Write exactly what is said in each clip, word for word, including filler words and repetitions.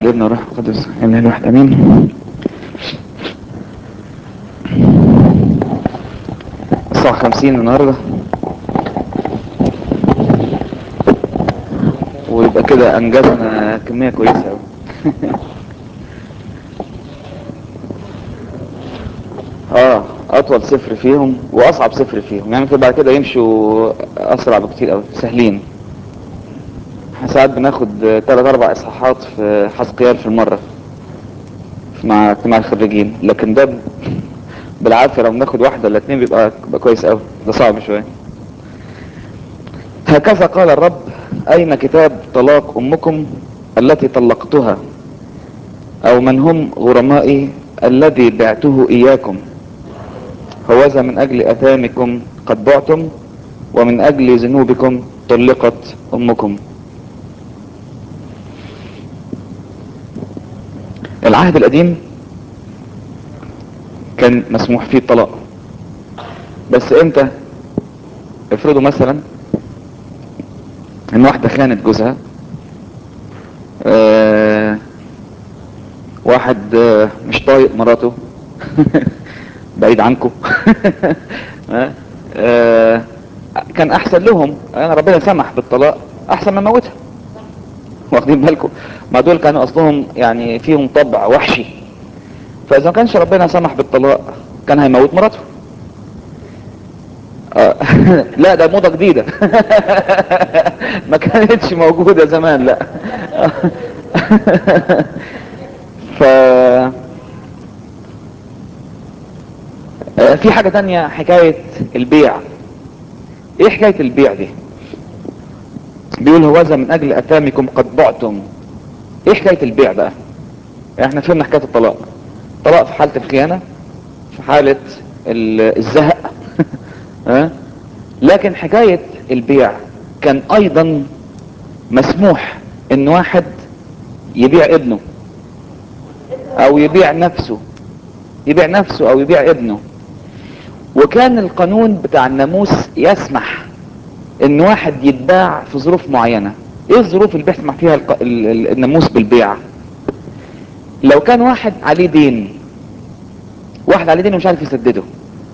الابن والروح القدس الاله الواحد امين. الساعة خمسين النهاردة، ويبقى كده انجزنا كمية كويسة اوي. اه اطول سفر فيهم واصعب سفر فيهم، يعني بعد كده يمشوا اسرع بكتير اوي، سهلين. احنا ساعات بناخد تلات اربع اصحاحات في حزقيال في المرة مع اجتماع الخريجين، لكن ده بالعافية لو بناخد واحدة ولا اتنين بيبقى, بيبقى كويس اوي. ده صعب شوية. هكذا قال الرب: اين كتاب طلاق امكم التي طلقتها، او من هم غرمائي الذي بعته اياكم؟ هوذا من اجل اثامكم قد بعتم، ومن اجل ذنوبكم طلقت امكم. العهد القديم كان مسموح فيه الطلاق، بس امتى؟ افرضوا مثلا ان واحدة خانت جوزها، آه واحد آه مش طايق مراته بعيد عنكم. آه آه كان احسن لهم يعني ربنا سمح بالطلاق احسن من موتها. واخدين بالكم؟ ما دول كانوا اصلهم يعني فيهم طبع وحشي، فاذا ما كانش ربنا سمح بالطلاق كان هيموت مراته. آه. لا ده موضة جديدة. ما كانتش موجودة زمان، لا. ف آه، في حاجة تانية، حكاية البيع. ايه حكاية البيع دي؟ بيقول هوذا من اجل اثامكم قد بعتم. ايه حكاية البيع بقى؟ احنا فهمنا حكاية الطلاق. طلاق في حالة الخيانة، في حالة ال- الزهق. ها؟ لكن حكاية البيع كان ايضا مسموح ان واحد يبيع ابنه او يبيع نفسه، يبيع نفسه او يبيع ابنه. وكان القانون بتاع الناموس يسمح ان واحد يتباع في ظروف معينة. ايه الظروف اللي بيسمح فيها الق- ال- ال- الناموس بالبيع؟ لو كان واحد عليه دين، واحد عليه دين ومش عارف يسدده،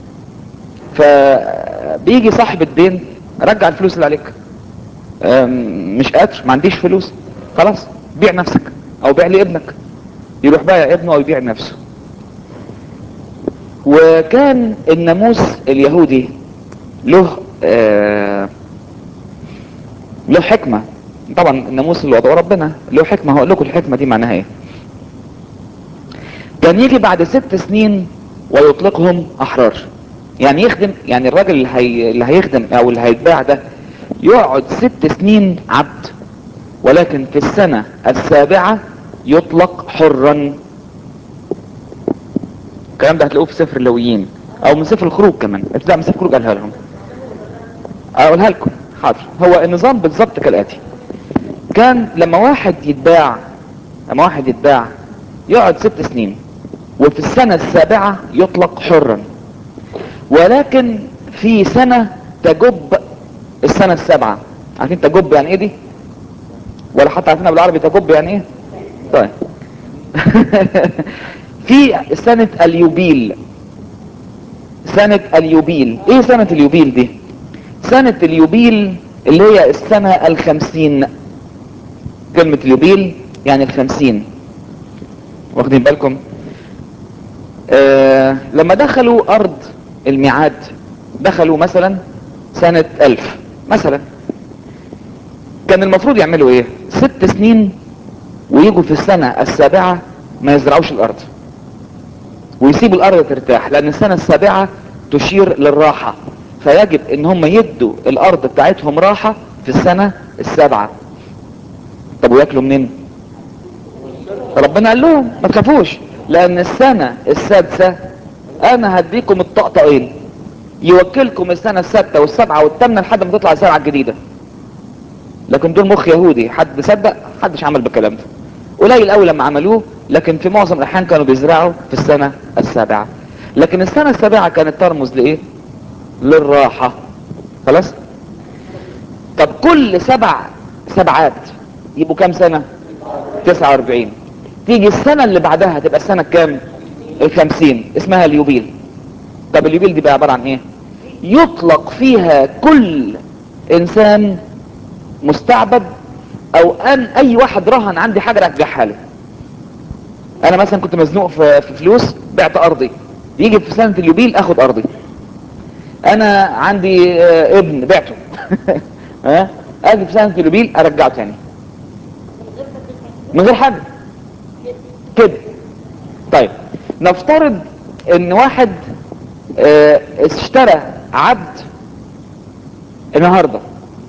فبيجي صاحب الدين: رجع الفلوس اللي عليك. أم، مش قادر، ما عنديش فلوس. خلاص بيع نفسك او بيع لي ابنك. يروح بايع ابنه او يبيع نفسه. وكان الناموس اليهودي له آه له حكمة. طبعا الناموس اللي وضعه ربنا له حكمة، هقول لكم الحكمة دي معناها ايه. كان يجي بعد ست سنين ويطلقهم احرار. يعني يخدم، يعني الراجل اللي, هي اللي هيخدم او اللي هيتباع ده يقعد ست سنين عبد، ولكن في السنة السابعة يطلق حرا. الكلام ده هتلاقوه في سفر اللويين او من سفر الخروج كمان. ابتداء من سفر الخروج قالها لهم، اقولها لكم. حاضر. هو النظام بالظبط كالاتي: كان لما واحد يتباع لما واحد يتباع يقعد ست سنين، وفي السنة السابعة يطلق حرا. ولكن في سنة تجب السنة السابعة. عارفين تجب يعني ايه دي؟ ولا حتى عارفينها بالعربي تجب يعني ايه؟ طيب. في سنة اليوبيل. سنة اليوبيل. ايه سنة اليوبيل دي؟ سنة اليوبيل اللي هي السنة الخمسين. كلمة اليوبيل يعني الخمسين. واخدين بالكم؟ آه لما دخلوا ارض الميعاد، دخلوا مثلا سنة الف مثلا، كان المفروض يعملوا ايه؟ ست سنين، ويجوا في السنة السابعة ما يزرعوش الارض ويسيبوا الارض ترتاح، لان السنة السابعة تشير للراحة، فيجب ان هم يدوا الارض بتاعتهم راحة في السنة السابعة. طب وياكلوا منين؟ ربنا قال لهم ما تخافوش، لان السنة السادسة انا هديكم الطقطقين، يوكلكم السنة السادسة والسابعة والثامنة لحد ما تطلع الزرعة الجديدة. لكن دول مخ يهودي، حد صدق؟ حدش عمل بالكلام ده. قليل قوي لما عملوه، لكن في معظم الاحيان كانوا بيزرعوا في السنة السابعة. لكن السنة السابعة كانت ترمز لايه؟ للراحة. خلاص. طب كل سبع سبعات يبقوا كام سنة؟ تسعة واربعين. تيجي السنة اللي بعدها تبقى السنة كام؟ الخمسين، اسمها اليوبيل. طب اليوبيل دي بقى عبارة عن ايه؟ يطلق فيها كل انسان مستعبد، او ان اي واحد رهن عندي حاجة ارجعها له. انا مثلا كنت مزنوق في في فلوس، بعت ارضي، يجي في سنة اليوبيل اخد ارضي. انا عندي آه، ابن بعته ها، اجي في سنة اليوبيل ارجعه تاني من غير حاجة كده. طيب نفترض ان واحد اه اشترى عبد النهاردة،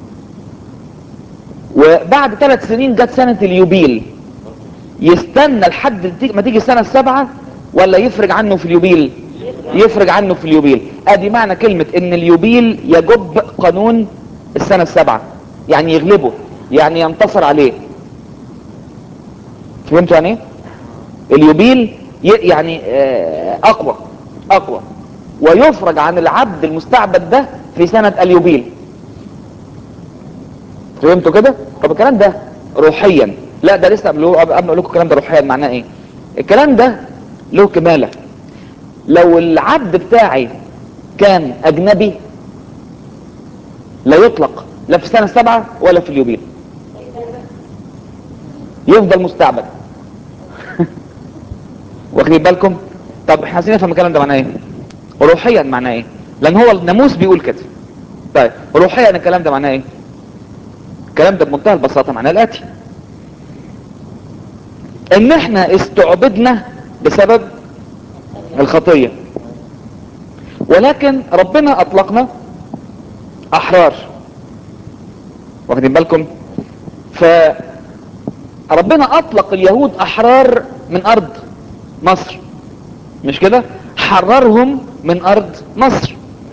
وبعد ثلاث سنين جت سنة اليوبيل، يستنى لحد ما تيجي السنة السابعة ولا يفرج عنه في اليوبيل؟ يفرج عنه في اليوبيل. ادي معنى كلمة ان اليوبيل يجب قانون السنة السابعة، يعني يغلبه، يعني ينتصر عليه. فهمتوا يعني ايه؟ اليوبيل يعني اه اقوى اقوى، ويفرج عن العبد المستعبد ده في سنة اليوبيل. فهمتوا كده؟ طب الكلام ده روحيا، لا ده لسه قبل قبل ما اقول لكم الكلام ده روحيا معناه ايه. الكلام ده له كمالة. لو العبد بتاعي كان اجنبي لا يطلق لا في السنة السابعة ولا في اليوبيل، يفضل مستعبد واخدين بالكم؟ طب احنا عايزين نفهم الكلام ده معناه ايه روحيا، معناه ايه؟ لان هو الناموس بيقول كده. طيب روحيا الكلام ده معناه ايه؟ الكلام ده بمنتهى البساطة معناه الاتي: ان احنا استعبدنا بسبب الخطية، ولكن ربنا اطلقنا احرار. واخدين بالكم؟ فربنا اطلق اليهود احرار من ارض مصر، مش كده؟ حررهم من ارض مصر.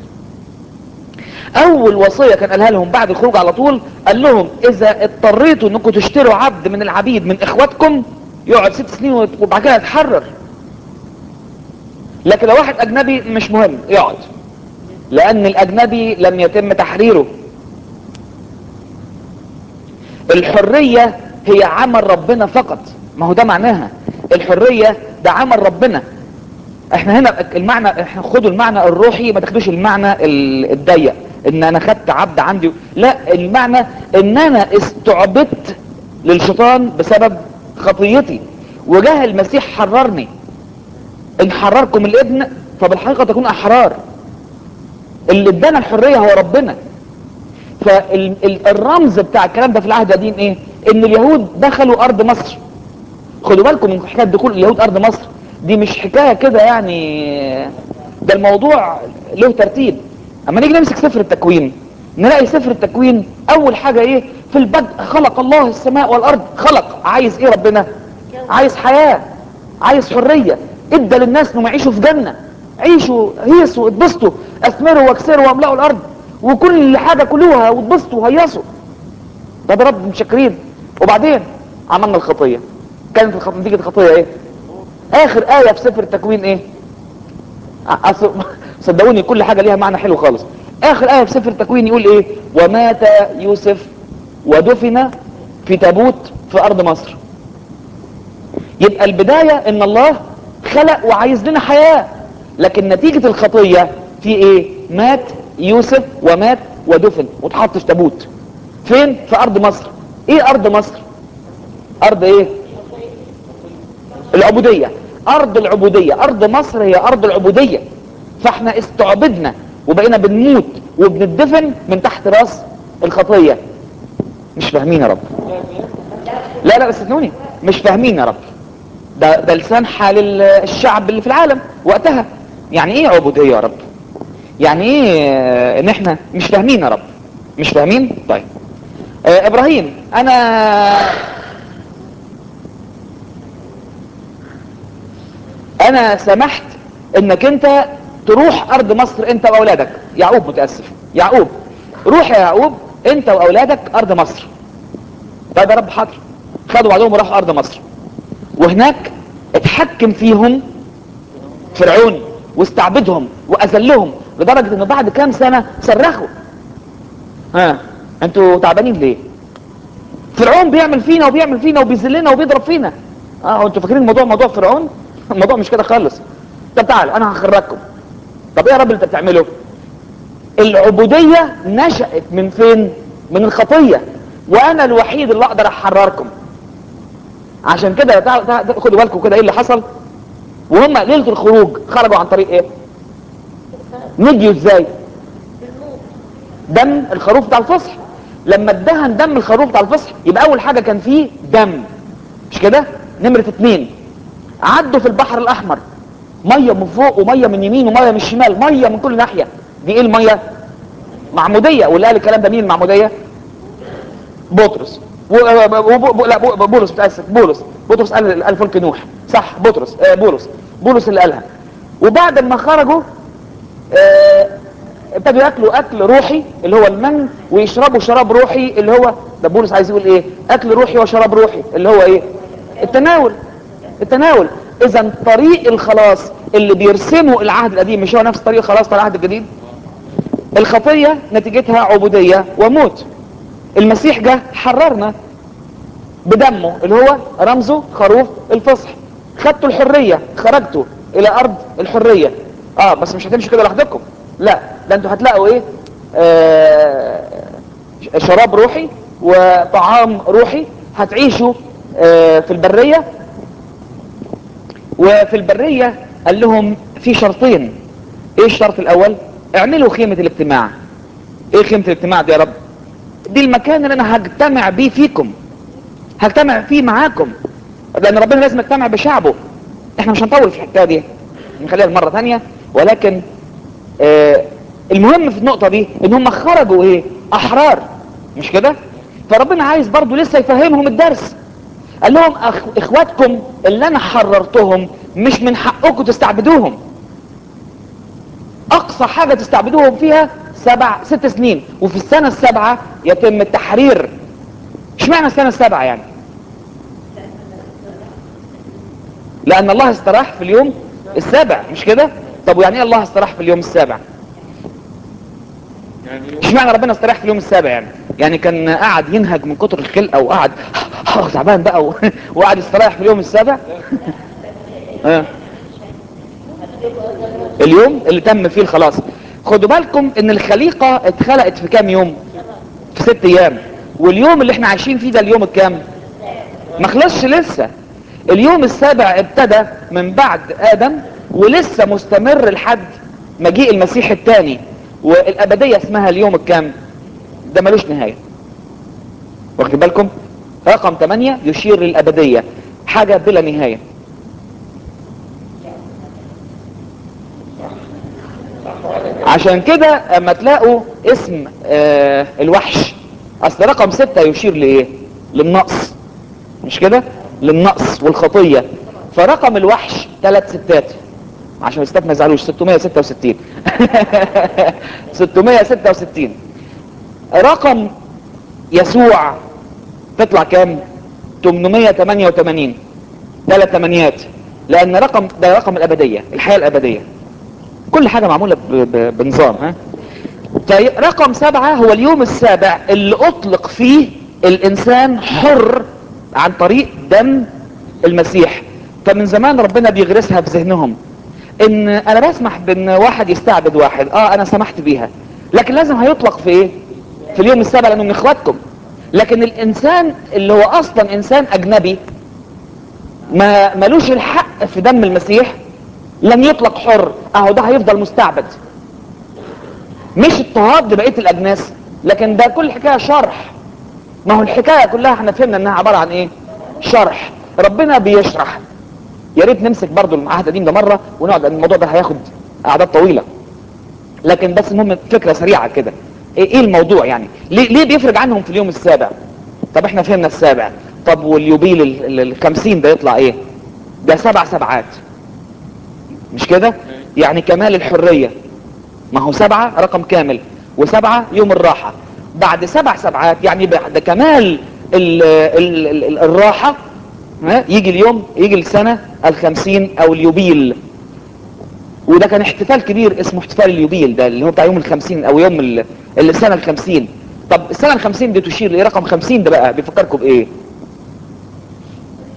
اول وصية كان قالها لهم بعد الخروج على طول، قال لهم اذا اضطريتوا انكم تشتروا عبد من العبيد من اخواتكم يقعد ست سنين وبعد كده يتحرر. لكن لو واحد اجنبي مش مهم يقعد، لان الاجنبي لم يتم تحريره. الحرية هي عمل ربنا فقط، ما هو ده معناها. الحرية ده عمل ربنا. احنا هنا المعنى، احنا خدوا المعنى الروحي، ما تاخدوش المعنى ال- الضيق ان انا خدت عبد عندي. لا، المعنى ان انا استعبدت للشيطان بسبب خطيتي، وجاه المسيح حررني. ان حرركم الابن فبالحقيقة تكون احرار. اللي ادانا الحرية هو ربنا. فالرمز بتاع الكلام ده في العهد القديم ايه؟ ان اليهود دخلوا ارض مصر. خدوا بالكم من حكاية دخول اليهود ارض مصر دي مش حكاية كده يعني، ده الموضوع له ترتيب. اما نيجي نمسك سفر التكوين نلاقي سفر التكوين اول حاجة ايه؟ في البدء خلق الله السماء والارض. خلق، عايز ايه ربنا؟ عايز حياة، عايز حرية. ادى للناس انهم يعيشوا في جنة، عيشوا هيصوا اتبسطوا، اثمروا واكسروا واملأوا الارض، وكل حاجة كلوها واتبسطوا وهيصوا. طب يا رب متشكرين. وبعدين عملنا الخطية. كانت الخطية، نتيجة الخطية ايه؟ اخر آية في سفر التكوين ايه؟ أصل صدقوني كل حاجة ليها معنى حلو خالص. اخر آية في سفر التكوين يقول ايه؟ ومات يوسف ودفن في تابوت في ارض مصر. يبقى البداية ان الله خلق وعايز لنا حياة، لكن نتيجة الخطية في ايه؟ مات يوسف ومات ودفن واتحط في تابوت. فين؟ في ارض مصر. ايه ارض مصر؟ ارض ايه؟ العبودية. ارض العبودية، ارض مصر هي ارض العبودية. فاحنا استعبدنا وبقينا بنموت وبندفن من تحت راس الخطية. مش فاهمين يا رب؟ لا لا بس استنوني، مش فاهمين يا رب. ده ده لسان حال ال- الشعب اللي في العالم وقتها. يعني ايه عبودية يا رب؟ يعني ايه آه، ان احنا مش فاهمين يا رب؟ مش فاهمين؟ طيب آه ابراهيم، انا انا سمحت انك انت تروح ارض مصر انت واولادك. يعقوب متأسف، يعقوب روح يا يعقوب انت واولادك ارض مصر. طيب يا رب حاضر. خدوا بعضهم وراحوا ارض مصر، وهناك اتحكم فيهم فرعون واستعبدهم واذلهم لدرجة انه بعد كام سنة صرخوا: ها انتوا تعبانين ليه؟ فرعون بيعمل فينا وبيعمل فينا وبيذلنا وبيضرب فينا. اه انتوا فاكرين الموضوع موضوع فرعون؟ الموضوع مش كده خالص. طب تعال انا هخرجكم. طب ايه يا رب اللي انت بتعمله؟ العبودية نشأت من فين؟ من الخطية، وانا الوحيد اللي اقدر احرركم. عشان كده تعال تعال خدوا بالكم كده ايه اللي حصل وهم ليلة الخروج. خرجوا عن طريق ايه؟ نجيوا ازاي؟ دم الخروف بتاع الفصح. لما ادهن دم الخروف بتاع الفصح يبقى اول حاجة كان فيه دم، مش كده؟ نمرة اتنين، عدوا في البحر الاحمر، مية من فوق ومية من يمين ومية من الشمال، مية من كل ناحية. دي ايه المية؟ معمودية. واللي قال الكلام ده مين المعمودية؟ بطرس. و... و... و... لا بو- بولس، متأسف، بولس. بطرس قال قال فلك نوح، صح بطرس، آه بولس بولس اللي قالها. وبعد ما خرجوا آه، ابتدوا ياكلوا اكل روحي اللي هو المن، ويشربوا شراب روحي اللي هو ده. بولس عايز يقول ايه؟ اكل روحي وشراب روحي اللي هو ايه؟ التناول. التناول. اذا طريق الخلاص اللي بيرسمه العهد القديم مش هو نفس طريق الخلاص بتاع العهد الجديد. الخطية نتيجتها عبودية وموت. المسيح جه حررنا بدمه اللي هو رمزه خروف الفصح. خدتوا الحرية، خرجتوا الى ارض الحرية. اه بس مش هتمشوا كده لوحدكم، لا ده انتوا هتلاقوا ايه؟ آه شراب روحي وطعام روحي. هتعيشوا آه في البرية. وفي البرية قال لهم في شرطين. ايه الشرط الاول؟ اعملوا خيمة الاجتماع. ايه خيمة الاجتماع دي يا رب؟ دي المكان اللي انا هجتمع بيه فيكم، هجتمع فيه معاكم، لان ربنا لازم يجتمع بشعبه. احنا مش هنطول في الحته دي، نخليها المره ثانيه. ولكن آه المهم في النقطه دي ان هم خرجوا ايه؟ احرار، مش كده؟ فربنا عايز برضو لسه يفهمهم الدرس. قال لهم أخ... اخواتكم اللي انا حررتهم مش من حقكم تستعبدوهم. اقصى حاجه تستعبدوهم فيها سبع ست سنين، وفي السنه السابعه يتم التحرير. اشمعنى السنه السابعه يعني؟ لان الله استراح في اليوم السابع، مش كده؟ طب ويعني ايه الله استراح في اليوم السابع؟ اشمعنى ربنا استراح في اليوم السابع يعني؟ يعني كان قاعد ينهج من كتر الخلقه وقعد تعبان بقى و... وقعد يستريح في اليوم السابع؟ آه. اليوم اللي تم فيه الخلاص. خدوا بالكم ان الخليقه اتخلقت في كام يوم؟ في ست ايام. واليوم اللي احنا عايشين فيه ده اليوم الكام؟ ما خلصش لسه. اليوم السابع ابتدى من بعد ادم ولسه مستمر لحد مجيء المسيح الثاني. والابدية اسمها اليوم الكام؟ ده ملوش نهاية. واخد بالكم؟ رقم ثمانية يشير للابدية، حاجة بلا نهاية. عشان كده اما تلاقوا اسم آه الوحش، اصل رقم ستة يشير لايه؟ للنقص، مش كده؟ للنقص والخطية. فرقم الوحش ثلاث ستات، عشان الستات ما يزعلوش، ستمائة وستة وستين. ستمائة وستة وستين. رقم يسوع تطلع كام؟ ثمانمائة وثمانية وثمانين. ثلاث ثمانيات. لان رقم ده رقم الابدية، الحياة الابدية. كل حاجة معمولة ب... ب... بنظام. ها؟ رقم سبعة هو اليوم السابع اللي اطلق فيه الانسان حر عن طريق دم المسيح. فمن زمان ربنا بيغرسها في ذهنهم ان انا بسمح بان واحد يستعبد واحد، اه انا سمحت بيها، لكن لازم هيطلق في ايه؟ في اليوم السابع، لانه من اخواتكم. لكن الانسان اللي هو اصلا انسان اجنبي ما ملوش الحق في دم المسيح لن يطلق حر، اهو ده هيفضل مستعبد. مش اضطهاد لبقيه الاجناس، لكن ده كل حكايه شرح. ما هو الحكايه كلها احنا فهمنا انها عباره عن ايه؟ شرح. ربنا بيشرح. يا ريت نمسك برضو العهد القديم ده مره ونقعد، لان الموضوع ده هياخد اعداد طويله. لكن بس المهم فكره سريعه كده. ايه إيه الموضوع يعني؟ ليه ليه بيفرج عنهم في اليوم السابع؟ طب احنا فهمنا السابع. طب واليوبيل ال- ال- الخمسين ده يطلع ايه؟ ده سبع سبعات، مش كده؟ يعني كمال الحريه. ما هو سبعة رقم كامل، وسبعة يوم الراحة. بعد سبع سبعات يعني بعد كمال ال ال ال ال الراحة، ها، يجي اليوم، يجي السنة الخمسين او اليوبيل. وده كان احتفال كبير اسمه احتفال اليوبيل، ده اللي هو بتاع يوم الخمسين او يوم ال- السنة الخمسين. طب السنة الخمسين دي تشير لايه؟ رقم خمسين ده بقى بيفكركم بايه؟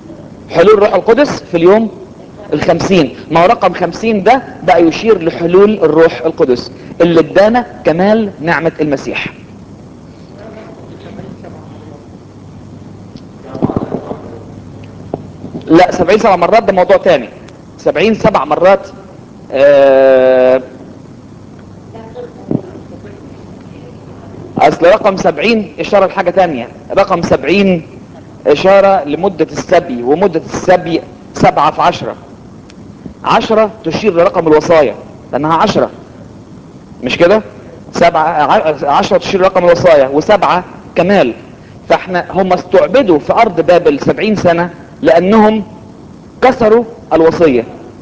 حلول روح القدس في اليوم الخمسين. ما هو رقم خمسين ده بقى يشير لحلول الروح القدس اللي ادانا كمال نعمة المسيح. لا، سبعين سبع مرات ده موضوع تاني. سبعين سبع مرات آه اصل رقم سبعين اشارة لحاجة تانية. رقم سبعين اشارة لمدة السبي، ومدة السبي سبعة في عشرة. عشرة تشير لرقم الوصايا لانها عشرة، مش كده؟ سبعة ع- عشرة تشير لرقم الوصايا، وسبعة كمال. فاحنا هم استعبدوا في ارض بابل سبعين سنة لانهم كسروا الوصية.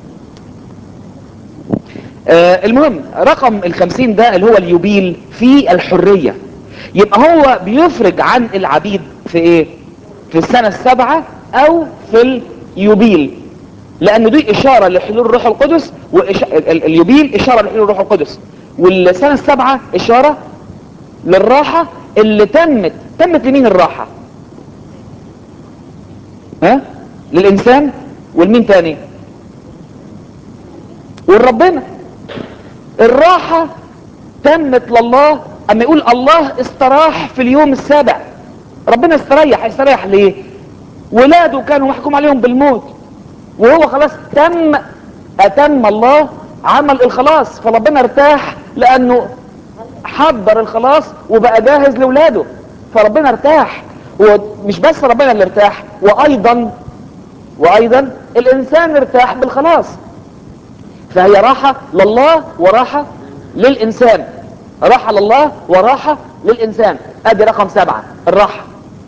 آه المهم رقم الخمسين ده اللي هو اليوبيل في الحرية. يبقى هو بيفرج عن العبيد في ايه؟ في السنة السابعة او في اليوبيل، لان دي اشارة لحلول الروح القدس. واليوبيل اشارة لحلول الروح القدس، والسنة السابعة اشارة للراحة اللي تمت. تمت لمين الراحة؟ ها؟ للانسان. والمين تاني؟ والربنا. الراحة تمت لله اما يقول الله استراح في اليوم السابع. ربنا استريح. استريح ليه؟ ولاده كانوا محكوم عليهم بالموت، وهو خلاص تم اتم الله عمل الخلاص، فربنا ارتاح لانه حضر الخلاص وبقى جاهز لولاده، فربنا ارتاح. ومش بس ربنا اللي ارتاح، وايضا وايضا الانسان ارتاح بالخلاص. فهي راحة لله وراحة للإنسان. راحة لله وراحة للإنسان. ادي رقم سبعة الراحة.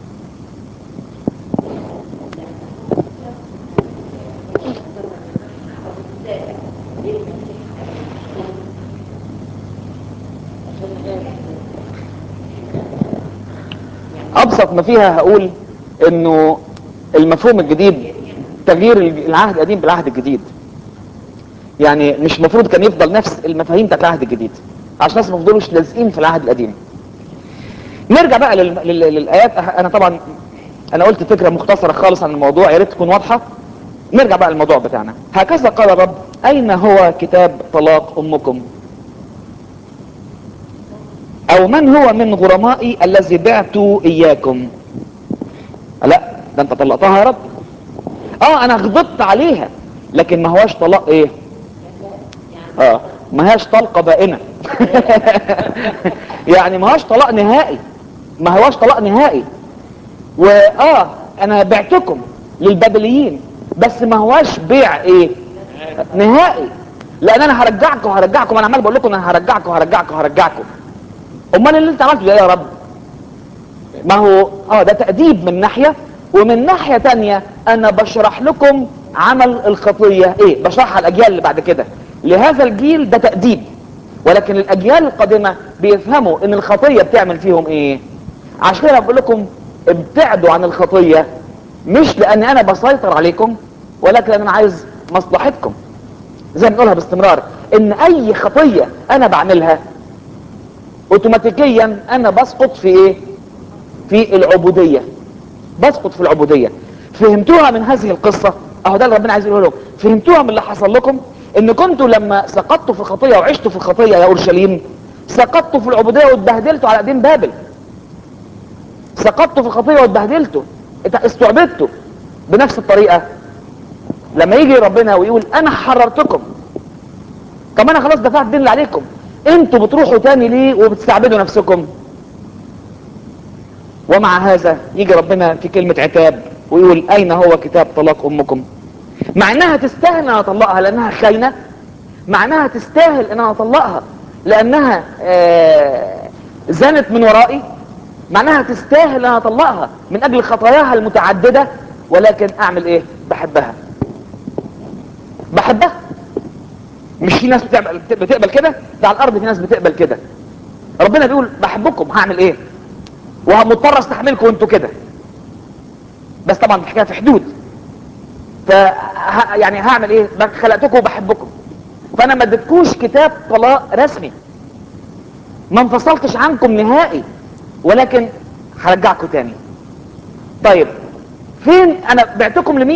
ابسط ما فيها هقول انه المفهوم الجديد تغيير العهد القديم بالعهد الجديد. يعني مش المفروض كان يفضل نفس المفاهيم بتاعت العهد الجديد عشان الناس ما يفضلوش لازقين في العهد القديم. نرجع بقى لل... لل... للايات. انا طبعا انا قلت فكره مختصره خالص عن الموضوع، يا ريت تكون واضحه. نرجع بقى للموضوع بتاعنا. هكذا قال الرب: اين هو كتاب طلاق امكم؟ او من هو من غرمائي الذي بعت اياكم؟ لا، ده انت طلقتها يا رب. اه انا غضبت عليها، لكن ما هواش طلاق ايه؟ اه ما هياش طلقة بائنة. يعني ما هواش طلاق نهائي. ما هواش طلاق نهائي. واه انا بعتكم للبابليين، بس ما هواش بيع ايه؟ نهائي. لان انا هرجعكم هرجعكم انا عمال بقول لكم انا هرجعكم هرجعكم هرجعكم. امال اللي انت عملته ده يا رب؟ ما هو اه ده تأديب من ناحية، ومن ناحية تانية انا بشرح لكم عمل الخطية ايه، بشرحها الاجيال اللي بعد كده. لهذا الجيل ده تأديب، ولكن الاجيال القادمة بيفهموا ان الخطية بتعمل فيهم ايه. عشان كده بقول لكم ابتعدوا عن الخطية، مش لان انا بسيطر عليكم، ولكن انا عايز مصلحتكم. زي ما بنقولها باستمرار ان اي خطية انا بعملها اوتوماتيكيا انا بسقط في ايه؟ في العبودية. بسقط في العبودية. فهمتوها من هذه القصة؟ اهو ده اللي ربنا عايز يقوله لكم. فهمتوها من اللي حصل لكم؟ ان كنتوا لما سقطتوا في خطية وعشتوا في خطية يا اورشليم، سقطتوا في العبودية واتبهدلتوا على ايدين بابل. سقطتوا في خطية واتبهدلتوا، استعبدتوا. بنفس الطريقة لما يجي ربنا ويقول انا حررتكم، طب انا خلاص دفعت الدين اللي عليكم، انتوا بتروحوا تاني ليه وبتستعبدوا نفسكم؟ ومع هذا يجي ربنا في كلمة عتاب ويقول اين هو كتاب طلاق امكم؟ مع انها تستاهل ان انا اطلقها لانها خاينة، مع انها تستاهل ان انا اطلقها لانها آه زنت من ورائي، مع انها تستاهل ان انا اطلقها من اجل خطاياها المتعددة، ولكن اعمل ايه؟ بحبها. بحبها. مش في ناس بتقبل, بتقبل كده؟ ده على الارض في ناس بتقبل كده. ربنا بيقول بحبكم، هعمل ايه؟ ومضطر استحملكم وانتوا كده، بس طبعا الحكايه في حدود. ف يعني هعمل ايه؟ خلقتكم وبحبكم، فانا ما اديتكوش كتاب طلاق رسمي، ما انفصلتش عنكم نهائي، ولكن هرجعكم تاني. طيب فين انا بعتكم لمين؟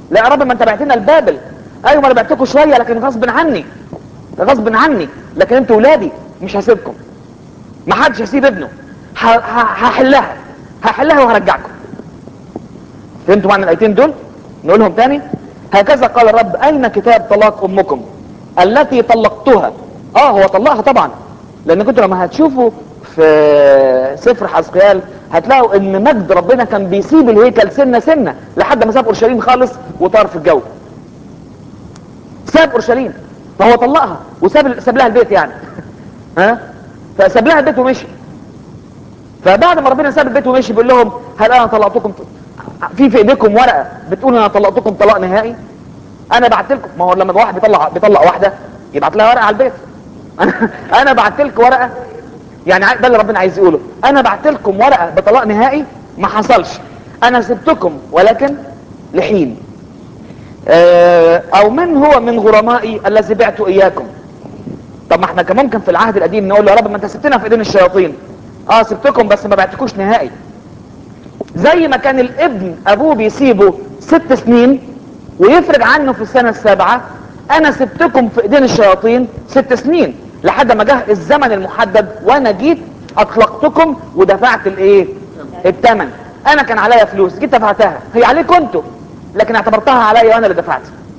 لا يا رب ما انت بعتنا لبابل. ايوه ما انا بعتكم شويه لكن غصب عني، غصب عني، لكن انتوا ولادي مش هسيبكم. ما حدش هيسيب ابنه. ه- ه- هحلها هحلها وهرجعكم. فهمتوا معنى الايتين دول؟ نقولهم تاني. هكذا قال الرب: اين كتاب طلاق امكم التي طلقتها؟ اه هو طلقها طبعا، لان كنتوا لما هتشوفوا في سفر حزقيال هتلاقوا ان مجد ربنا كان بيسيب الهيكل سنه سنه لحد ما ساب اورشليم خالص وطار في الجو. ساب اورشليم، فهو طلقها وساب ساب لها البيت يعني ها، فساب لها البيت ومشي. فبعد ما ربنا ساب البيت ومشي بيقول لهم: هل انا طلقتكم؟ في في ايديكم ورقه بتقول انا طلقتكم طلاق نهائي؟ انا بعت لكم. ما هو لما واحد بيطلق بيطلق واحده يبعت لها ورقه على البيت. انا بعت لكم ورقه، يعني ده اللي ربنا عايز يقوله. انا بعت لكم ورقه بطلاق نهائي، ما حصلش. انا سبتكم ولكن لحين. آه، او من هو من غرمائي الذي بعت اياكم؟ طب ما احنا كان ممكن في العهد القديم نقول له: يا رب ما انت سبتنا في ايدين الشياطين. اه سبتكم بس ما بعتكوش نهائي. زي ما كان الابن ابوه بيسيبه ست سنين ويفرج عنه في السنة السابعة، انا سبتكم في ايدين الشياطين ست سنين لحد ما جه الزمن المحدد وانا جيت اطلقتكم ودفعت الايه؟ الثمن. انا كان عليا فلوس جيت دفعتها، هي عليكم انتوا لكن اعتبرتها عليا وانا اللي دفعت.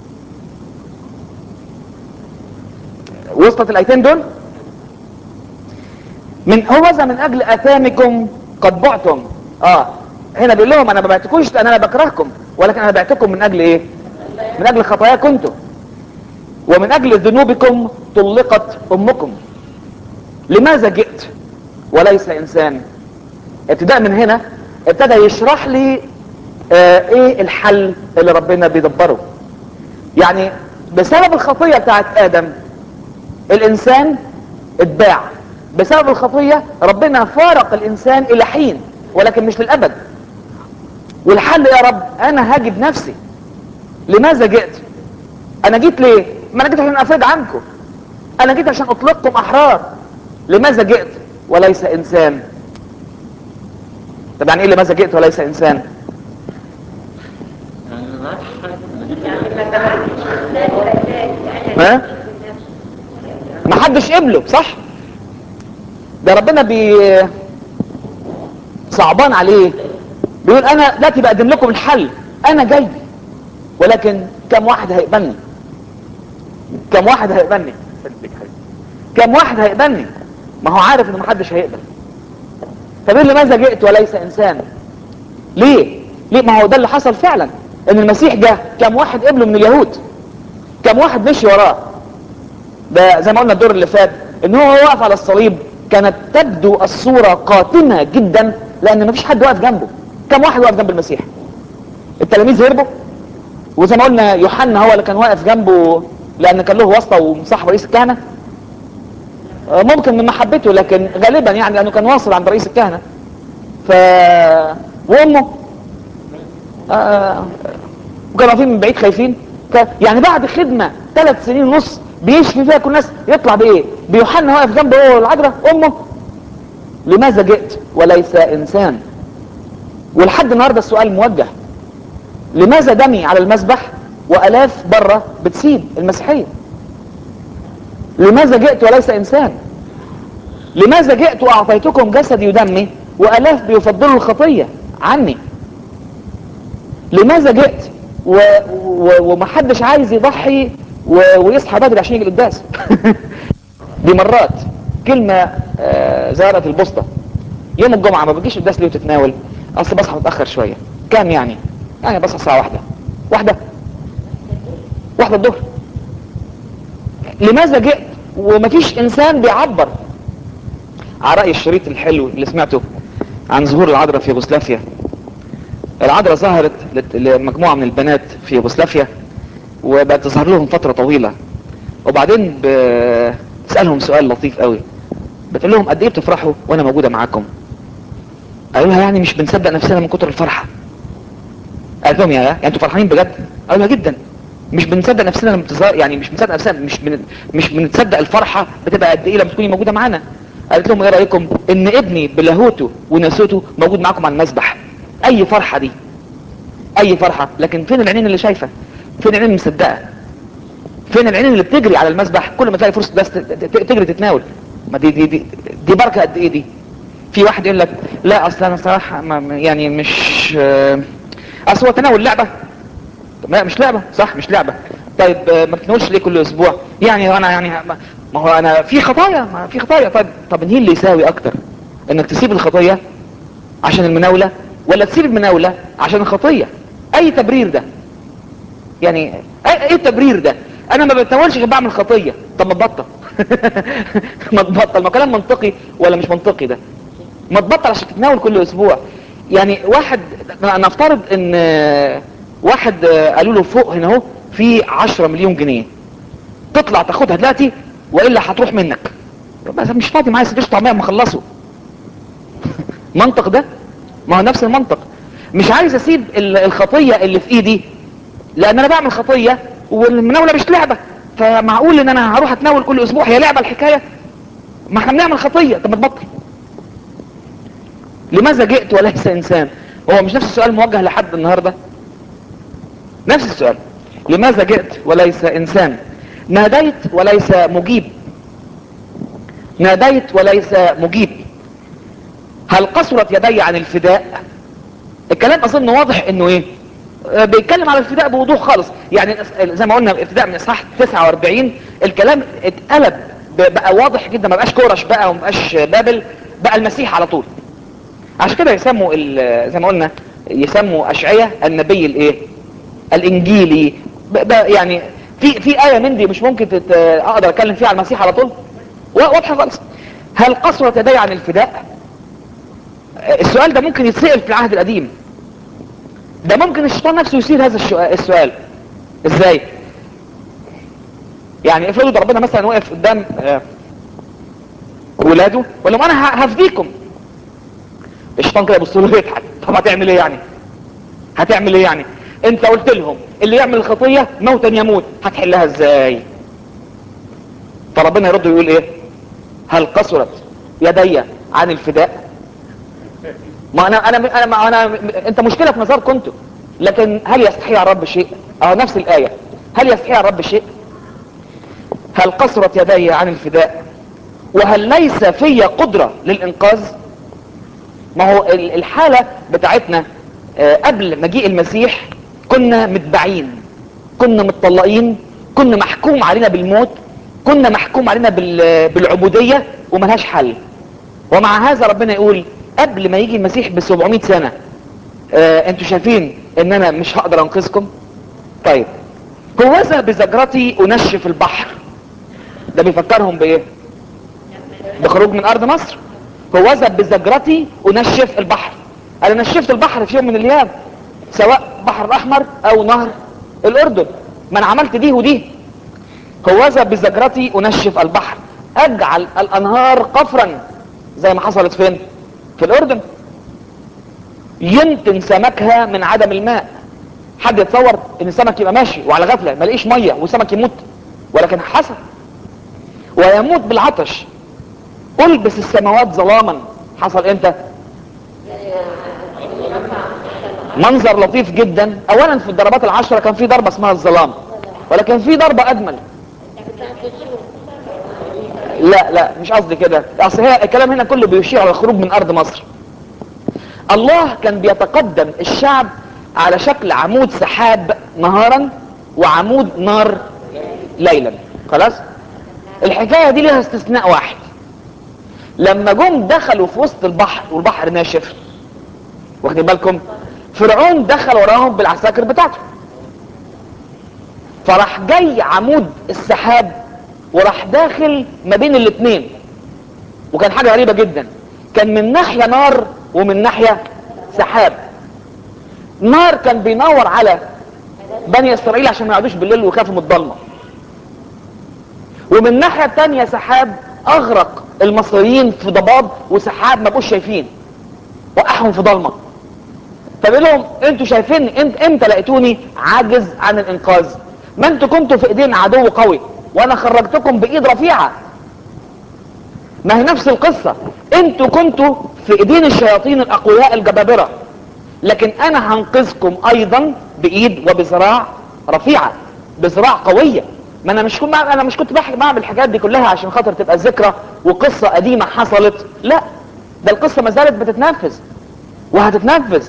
وصلت الايتين دول؟ من هوذا من اجل اثامكم قد بعتم. اه هنا بيقول لهم انا ما بعتكوش لان انا بكرهكم، ولكن انا بعتكم من اجل ايه؟ من اجل خطاياكم انتم. ومن اجل ذنوبكم طلقت امكم. لماذا جئت وليس انسان؟ ابتداء من هنا ابتدى يشرح لي آه ايه الحل اللي ربنا بيدبره. يعني بسبب الخطية بتاعت ادم الانسان اتباع. بسبب الخطية ربنا فارق الانسان الى حين ولكن مش للابد. والحل يا رب انا هاجي بنفسي. لماذا جئت؟ انا جيت ليه؟ ما انا جيت عشان افرج عنكم، انا جيت عشان اطلقكم احرار. لماذا جئت وليس انسان؟ طب يعني ايه لماذا جئت وليس انسان؟ ها؟ ما حدش قبله صح؟ ده ربنا بي صعبان عليه، بيقول انا دلوقتي بقدم لكم الحل، انا جاي ولكن كم واحد هيقبلني؟ كم واحد هيقبلني؟ كم واحد هيقبلني؟ ما هو عارف ان محدش هيقبل. فبيقول لماذا جئت وليس انسان؟ ليه؟ ليه؟ ما هو ده اللي حصل فعلا، ان المسيح جه كم واحد قبله من اليهود؟ كم واحد مشي وراه؟ ده زي ما قلنا الدور اللي فات ان هو واقف على الصليب كانت تبدو الصورة قاتمة جدا لان مفيش حد واقف جنبه. كم واحد واقف جنب المسيح؟ التلاميذ هربوا، وزي ما قلنا يوحنا هو اللي كان واقف جنبه لان كان له واسطة ومصاحب رئيس الكهنة. ممكن من محبته لكن غالبا يعني لانه كان واصل عند رئيس الكهنة. ف وامه آه... وكانوا واقفين من بعيد خايفين. ك... يعني بعد خدمة ثلاث سنين ونص بيشفي فيها كل الناس يطلع بايه؟ بيوحنا واقف جنبه هو والعذراء امه. لماذا جئت وليس انسان؟ ولحد النهارده السؤال موجه. لماذا دمي على المذبح والاف بره بتسيب المسيحيه؟ لماذا جئت وليس انسان؟ لماذا جئت واعطيتكم جسدي ودمي والاف بيفضلوا الخطيه عني؟ لماذا جئت و... و... ومحدش عايز يضحي و... ويصحى بدري عشان يجي القداس؟ دي مرات كلمة آه زهرة البسطة. يوم الجمعة ما بتجيش القداس ليه وتتناول؟ اصل بصحى متأخر شوية. كام يعني؟ يعني بصحى الساعة واحدة واحدة واحدة الظهر. لماذا جئت ومفيش انسان بيعبر؟ على رأي الشريط الحلو اللي سمعته عن ظهور العذراء في يوغوسلافيا. العذراء ظهرت لمجموعة من البنات في يوغوسلافيا وبقت تظهر لهم فترة طويلة، وبعدين بتسألهم سؤال لطيف قوي، بتقول لهم قد ايه بتفرحوا وانا موجودة معاكم؟ قالوا لها يعني مش بنصدق نفسنا من كتر الفرحة. قالت لهم يا يعني انتوا فرحانين بجد؟ قالوا لها جدا، مش بنصدق نفسنا لما بتظهر، يعني مش بنصدق نفسنا، مش بن... مش بنتصدق الفرحة بتبقى قد ايه لما تكوني موجودة معانا. قالت لهم ايه رأيكم ان ابني بلاهوته وناسوته موجود معاكم على المسبح؟ اي فرحة دي؟ اي فرحة، لكن فين العينين اللي شايفة؟ فين العينين اللي مصدقة؟ فين العينين اللي بتجري على المسبح كل ما تلاقي فرصة بس تجري تتناول؟ ما دي دي دي, دي بركة قد ايه دي. في واحد يقول لك لا اصل انا صراحة ما يعني مش اصل هو تناول لعبة. ما مش لعبة، صح مش لعبة. طيب ما بتناولش ليه كل اسبوع؟ يعني انا يعني ما هو انا في خطايا، ما في خطايا. طيب طب مين اللي يساوي اكتر؟ انك تسيب الخطية عشان المناولة، ولا تسيب المناولة عشان الخطية؟ اي تبرير ده يعني؟ ايه التبرير ده؟ انا ما بتناولش غير بعمل خطية. طب ما تبطل. ما تبطل. ما كلام منطقي ولا مش منطقي ده؟ ما تبطل عشان تتناول كل اسبوع. يعني واحد نفترض ان واحد قالوا له فوق هنا اهو في عشرة مليون جنيه، تطلع تاخدها دلوقتي والا هتروح منك. بس مش فاضي معايا سندوتش طعميه ما اخلصه. منطق ده؟ ما هو نفس المنطق. مش عايز اسيب الخطيه اللي في ايدي لان انا بعمل خطيه والمناوله مش لعبه، فمعقول ان انا هروح اتناول كل اسبوع؟ هي لعبه الحكايه؟ ما احنا بنعمل خطيه. طب ما تبطل. لماذا جئت وليس انسان؟ هو مش نفس السؤال موجه لحد النهارده؟ نفس السؤال. لماذا جئت وليس انسان؟ ناديت وليس مجيب. ناديت وليس مجيب. هل قصرت يدي عن الفداء؟ الكلام اظن واضح انه ايه، آه بيتكلم على الفداء بوضوح خالص. يعني زي ما قلنا الفداء من اصحاح تسعة واربعين الكلام اتقلب بقى واضح جدا، ما بقاش كورش بقى وما بقاش بابل، بقى المسيح على طول. عشان كده يسموا زي ما قلنا يسموا اشعياء النبي الايه، الانجيلي. يعني في في ايه من دي مش ممكن تت... اقدر اتكلم فيها على المسيح على طول واضحه خالص. هل قصرت يدي عن الفداء؟ السؤال ده ممكن يتسأل في العهد القديم. ده ممكن الشيطان نفسه يثير هذا السؤال. ازاي؟ يعني افرضوا ربنا مثلا وقف قدام ولاده وقال لهم انا هفديكم. الشيطان كده يبص له ويضحك. طب هتعمل ايه يعني؟ هتعمل ايه يعني؟ انت قلت لهم اللي يعمل الخطيه موتا يموت، هتحلها ازاي؟ فربنا يرد ويقول ايه؟ هل قصرت يدي عن الفداء؟ ما انا انا انا, ما أنا انت مشكله في نظركم انتوا، لكن هل يستحيل على الرب شيء؟ اه نفس الايه. هل يستحيل على الرب شيء؟ هل قصرت يدي عن الفداء وهل ليس في قدره للانقاذ؟ ما هو الحاله بتاعتنا قبل مجيء المسيح كنا متبعين، كنا متطلقين، كنا محكوم علينا بالموت، كنا محكوم علينا بالعبوديه وملهاش حل. ومع هذا ربنا يقول قبل ما يجي المسيح ب سبعمائة سنه آه انتوا شايفين ان انا مش هقدر انقذكم؟ طيب هوذا بزجرتي انشف البحر. ده بيفكرهم بايه؟ بخروج من ارض مصر. هوذا بزجرتي انشف البحر. انا نشفت البحر في يوم من الايام، سواء بحر الاحمر او نهر الاردن، ما انا عملت دي ودي. هوذا بزجرتي انشف البحر، اجعل الانهار قفرا، زي ما حصلت فين؟ في الاردن. ينتن سمكها من عدم الماء. حد يتصور ان السمك يبقى ماشي وعلى غفله ما لقيش ميه والسمك يموت؟ ولكن حصل. ويموت بالعطش. البس السماوات ظلاما. حصل امتى؟ منظر لطيف جدا. اولا في الضربات العشرة كان في ضربة اسمها الظلام، ولكن في ضربة اجمل. لا لا مش قصدي كده، اصل هي الكلام هنا كله بيشير على الخروج من ارض مصر. الله كان بيتقدم الشعب على شكل عمود سحاب نهارا وعمود نار ليلا. خلاص؟ الحكاية دي لها استثناء واحد. لما جم دخلوا في وسط البحر والبحر ناشف، واخدين بالكم؟ فرعون دخل وراهم بالعساكر بتاعته، فراح جاي عمود السحاب وراح داخل ما بين الاثنين. وكان حاجة غريبة جدا، كان من ناحية نار ومن ناحية سحاب. نار كان بينور على بني اسرائيل عشان ما يقعدوش بالليل ويخافوا من الضلمة، ومن الناحية التانية سحاب اغرق المصريين في ضباب وسحاب ما بقوش شايفين، وقعهم في ضلمة. فبيقول لهم انتوا شايفين انت امتى لقيتوني عاجز عن الانقاذ؟ ما انتوا كنتوا في ايدين عدو قوي وانا خرجتكم بايد رفيعة. ما هي نفس القصة، انتوا كنتوا في ايدين الشياطين الاقوياء الجبابرة، لكن انا هنقذكم ايضا بايد وبذراع رفيعة، بذراع قوية. ما انا مش كنت انا مش كنت بعمل الحاجات دي كلها عشان خاطر تبقى ذكرى وقصة قديمة حصلت، لا، ده القصة ما زالت بتتنفذ وهتتنفذ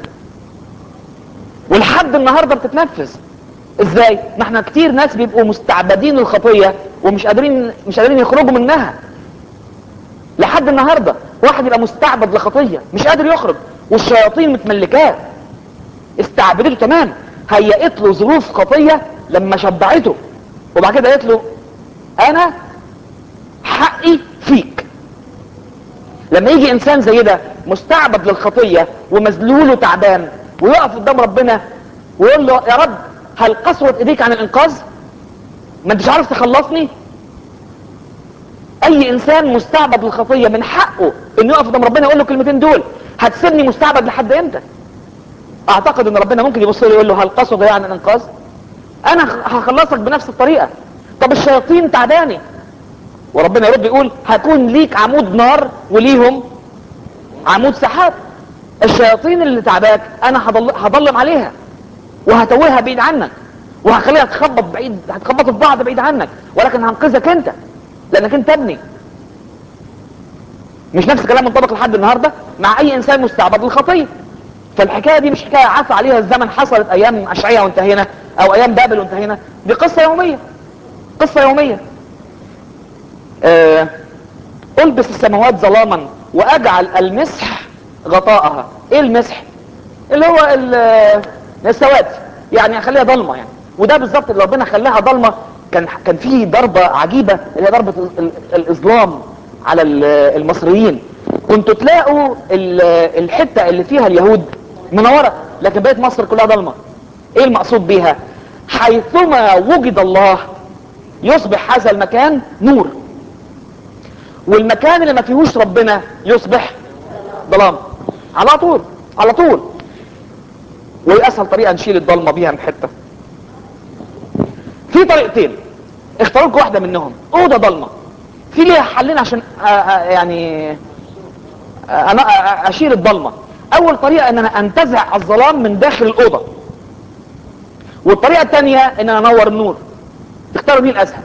ولحد النهاردة بتتنفذ. ازاي؟ ما احنا كتير ناس بيبقوا مستعبدين الخطية ومش قادرين مش قادرين يخرجوا منها لحد النهاردة. واحد يبقى مستعبد لخطية مش قادر يخرج، والشياطين متملكاه، استعبدته تمام، هيئت له ظروف خطية لما شبعته، وبعد كده قالت له انا حقي فيك. لما يجي انسان زي ده مستعبد للخطية ومذلول وتعبان ويقف قدام ربنا ويقول له يا رب هل قسوت ايديك عن الانقاذ؟ ما انتش عارف تخلصني؟ اي انسان مستعبد للخطية من حقه انه يقف قدام ربنا يقول له الكلمتين دول، هتسيبني مستعبد لحد امتى؟ اعتقد ان ربنا ممكن يبص له يقول له هل قسوت ايديك عن الانقاذ؟ انا هخلصك بنفس الطريقة. طب الشياطين تعباني، وربنا يرد يقول هكون ليك عمود نار وليهم عمود سحاب. الشياطين اللي تعباك انا هضل... هضلم عليها وهتوهها بعيد عنك وهخليها تخبط بعيد، هتخبطوا في بعض بعيد عنك، ولكن هنقذك انت لانك انت ابني. مش نفس الكلام منطبق لحد النهارده مع اي انسان مستعبد للخطيه؟ فالحكايه دي مش حكايه عفى عليها الزمن، حصلت ايام اشعياء وانتهينا او ايام بابل وانتهينا، دي قصه يوميه، قصه يوميه. آه البس السماوات ظلاما واجعل المسح غطاءها. ايه المسح؟ اللي هو السواد، يعني اخليها ضلمه يعني. وده بالظبط اللي ربنا خلاها ضلمه. كان كان في ضربه عجيبه اللي هي ضربه الاظلام على المصريين. كنتوا تلاقوا الحته اللي فيها اليهود منوره لكن بقت مصر كلها ضلمه. ايه المقصود بيها؟ حيثما وجد الله يصبح هذا المكان نور، والمكان اللي ما فيهوش ربنا يصبح ظلام على طول على طول. وايه اسهل طريقه نشيل الضلمه بيها من حته؟ في طريقتين، اختاروا لكم واحده منهم. اوضه ضلمه في ليها حلين عشان أ أ يعني انا اشيل الضلمه. اول طريقه ان انا انتزع الظلام من داخل الاوضه، والطريقه الثانيه ان انا انور النور. تختاروا مين الاسهل؟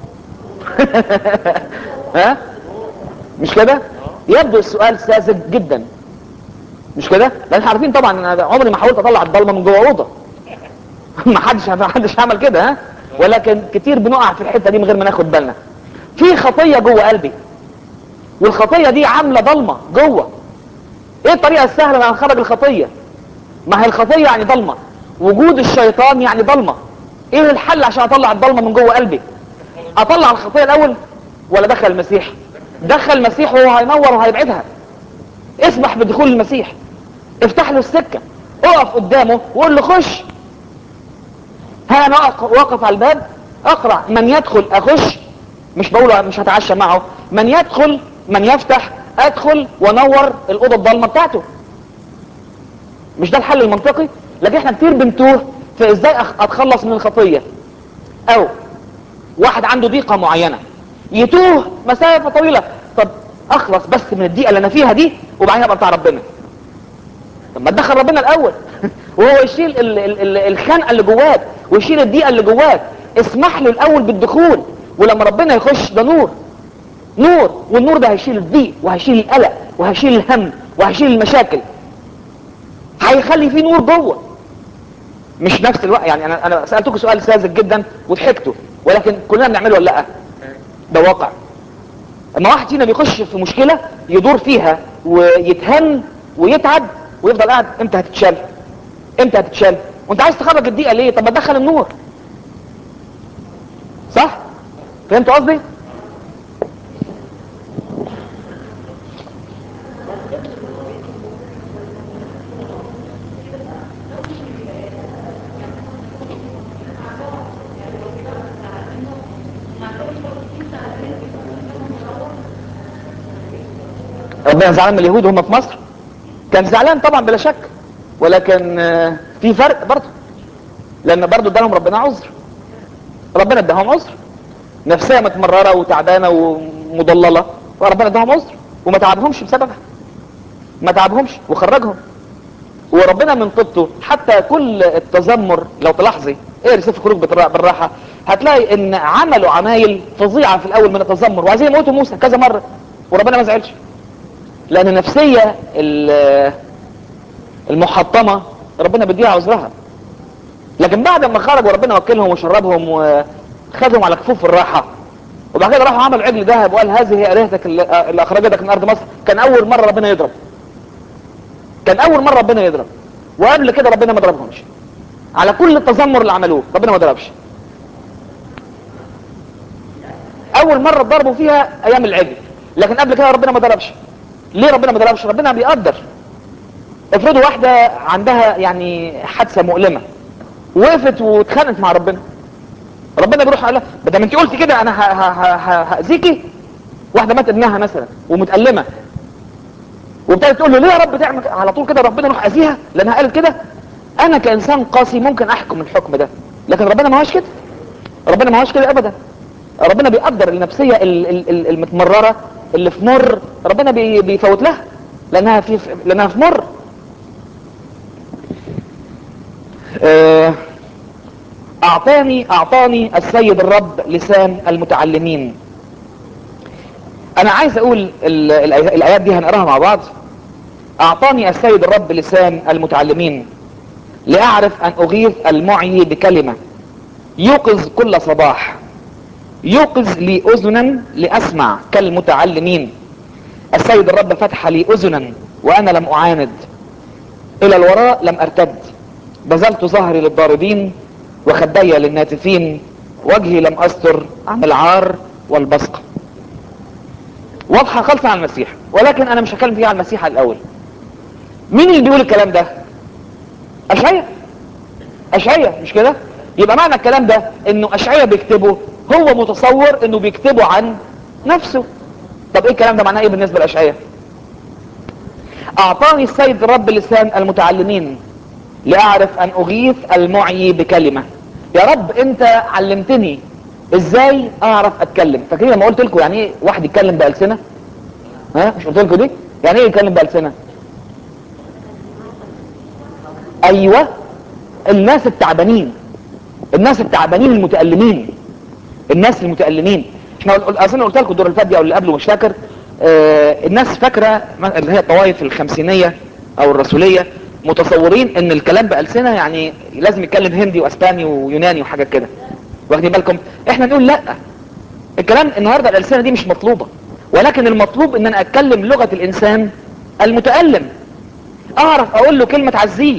ها مش كده؟ يبدو السؤال ساذج جدا مش كده؟ لان احنا عارفين طبعا انا عمري ما حاولت اطلع الضلمه من جوه اوضه. ما حدش ما حدش عمل كده، ها؟ ولكن كتير بنقع في الحته دي من غير ما ناخد بالنا. في خطيه جوه قلبي والخطيه دي عامله ضلمه جوه. ايه الطريقه السهله ان نخرج الخطيه؟ ما هي الخطيه يعني ضلمه، وجود الشيطان يعني ضلمه. ايه الحل عشان اطلع الضلمه من جوه قلبي؟ اطلع الخطيه الاول ولا دخل المسيح؟ دخل المسيح وهو هينور وهيبعدها. اسمح بدخول المسيح، افتح له السكه، اقف قدامه وقول له خش. ها انا واقف على الباب اقرع، من يدخل اخش. مش بقول مش هتعشى معه، من يدخل من يفتح ادخل ونور الاوضه الضلمه بتاعته. مش ده الحل المنطقي؟ لكن احنا كتير بنتوه في ازاي اتخلص من الخطيه. او واحد عنده ضيقه معينه يتوه مسافه طويله، طب اخلص بس من الضيقه اللي انا فيها دي وبعدين ابقى بتاع ربنا. طب ما تدخل ربنا الاول وهو يشيل ال ال ال الخنقه اللي جواك ويشيل الضيقه اللي جواك. اسمح له الاول بالدخول، ولما ربنا يخش ده نور نور، والنور ده هيشيل الضيق وهيشيل القلق وهيشيل الهم وهيشيل المشاكل، هيخلي فيه نور جوه. مش نفس الوقت يعني انا انا سالتكم سؤال ساذج جدا وضحكتوا، ولكن كلنا بنعمله ولا لا؟ ده واقع. اما واحد فينا بيخش في مشكله يدور فيها ويتهن ويتعب ويفضل قاعد، امتى هتتشال امتى هتتشال؟ وانت عايز تخرج الضيقه ليه؟ طب ما تدخل النور. صح؟ فهمتوا قصدي؟ ربنا زعلان من اليهود وهم في مصر؟ كان زعلان طبعا بلا شك، ولكن في فرق برضه، لان برضه ادالهم ربنا عذر. ربنا اداهم عذر، نفسها متمرره وتعبانه ومضلله، وربنا اداهم عذر وما تعبهمش بسببها، ما تعبهمش وخرجهم. وربنا من طيبته حتى كل التذمر، لو تلاحظي ايه سفر الخروج بالراحه هتلاقي ان عملوا عمايل فظيعه في الاول من التذمر وعايزين يموتوا موسى كذا مره، وربنا ما زعلش، لان النفسيه المحطمه ربنا بيديها عذرها. لكن بعد ما خرجوا وربنا وكلهم وشربهم وخدهم على كفوف الراحه، وبعد كده راحوا عملوا عجل ذهب وقال هذه هي الهتك اللي اخرجتك من ارض مصر، كان اول مره ربنا يضرب، كان اول مره ربنا يضرب، وقبل كده ربنا ما ضربهمش على كل التذمر اللي عملوه، ربنا ما ضربش. اول مره ضربوا فيها ايام العجل، لكن قبل كده ربنا ما ضربش. ليه ربنا ما ضربش؟ ربنا بيقدر. افرضوا واحده عندها يعني حادثه مؤلمه وقفت واتخانقت مع ربنا، ربنا بيروح قال لها بدل ما انت قلت كده انا هاذيكي. واحده مات ابنها مثلا ومتالمه وابتدت تقول له ليه يا رب تعمل على طول كده، ربنا يروح اذيها لانها قالت كده. انا كانسان قاسي ممكن احكم الحكم ده، لكن ربنا ما هوش كده، ربنا ما هوش كده ابدا. ربنا بيقدر النفسيه المتمرره اللي في مر، ربنا بيفوت لها لانها في لانها في مر. اعطاني اعطاني السيد الرب لسان المتعلمين. انا عايز اقول الايات دي هنقراها مع بعض. اعطاني السيد الرب لسان المتعلمين لاعرف ان اغيث المعي بكلمة، يوقظ كل صباح، يوقظ لي اذنا لاسمع كالمتعلمين. السيد الرب فتح لي اذنا وانا لم اعاند، الى الوراء لم ارتد، بذلت ظهري للضاربين وخدي للناتفين، وجهي لم استر عن العار والبصق. واضحة خالصة عن المسيح، ولكن انا مش هتكلم فيها عن المسيح الاول. مين اللي بيقول الكلام ده؟ اشعياء. اشعياء مش كده؟ يبقى معنى الكلام ده انه اشعياء بيكتبه هو متصور انه بيكتبه عن نفسه. طب ايه الكلام ده معناه ايه بالنسبة لاشعياء؟ اعطاني السيد الرب لسان المتعلمين لاعرف ان اغيث المعي بكلمة. يا رب انت علمتني ازاي اعرف اتكلم. فاكرين لما قلت لكم يعني ايه واحد يتكلم بألسنة؟ ها مش قلت لكم دي؟ يعني ايه يتكلم بألسنة؟ ايوه، الناس التعبانين، الناس التعبانين المتألمين، الناس المتألمين. احنا اظن قلت لكم الدور اللي فات دي او اللي قبله مش فاكر. اه الناس فاكره اللي هي الطوائف الخمسينيه او الرسوليه متصورين ان الكلام بألسنة يعني لازم يتكلم هندي واسباني ويوناني وحاجات كده. واخدين بالكم؟ احنا نقول لا، الكلام النهارده الألسنة دي مش مطلوبه، ولكن المطلوب ان انا اتكلم لغه الانسان المتألم، اعرف اقول له كلمه تعزيه.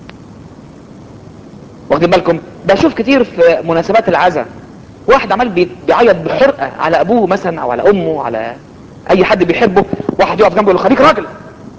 واخدين بالكم؟ بشوف كتير في مناسبات العزاء واحد عمال بيعيط بحرقه على ابوه مثلا او على امه على اي حد بيحبه، واحد يقف جنبه يقول له خليك راجل.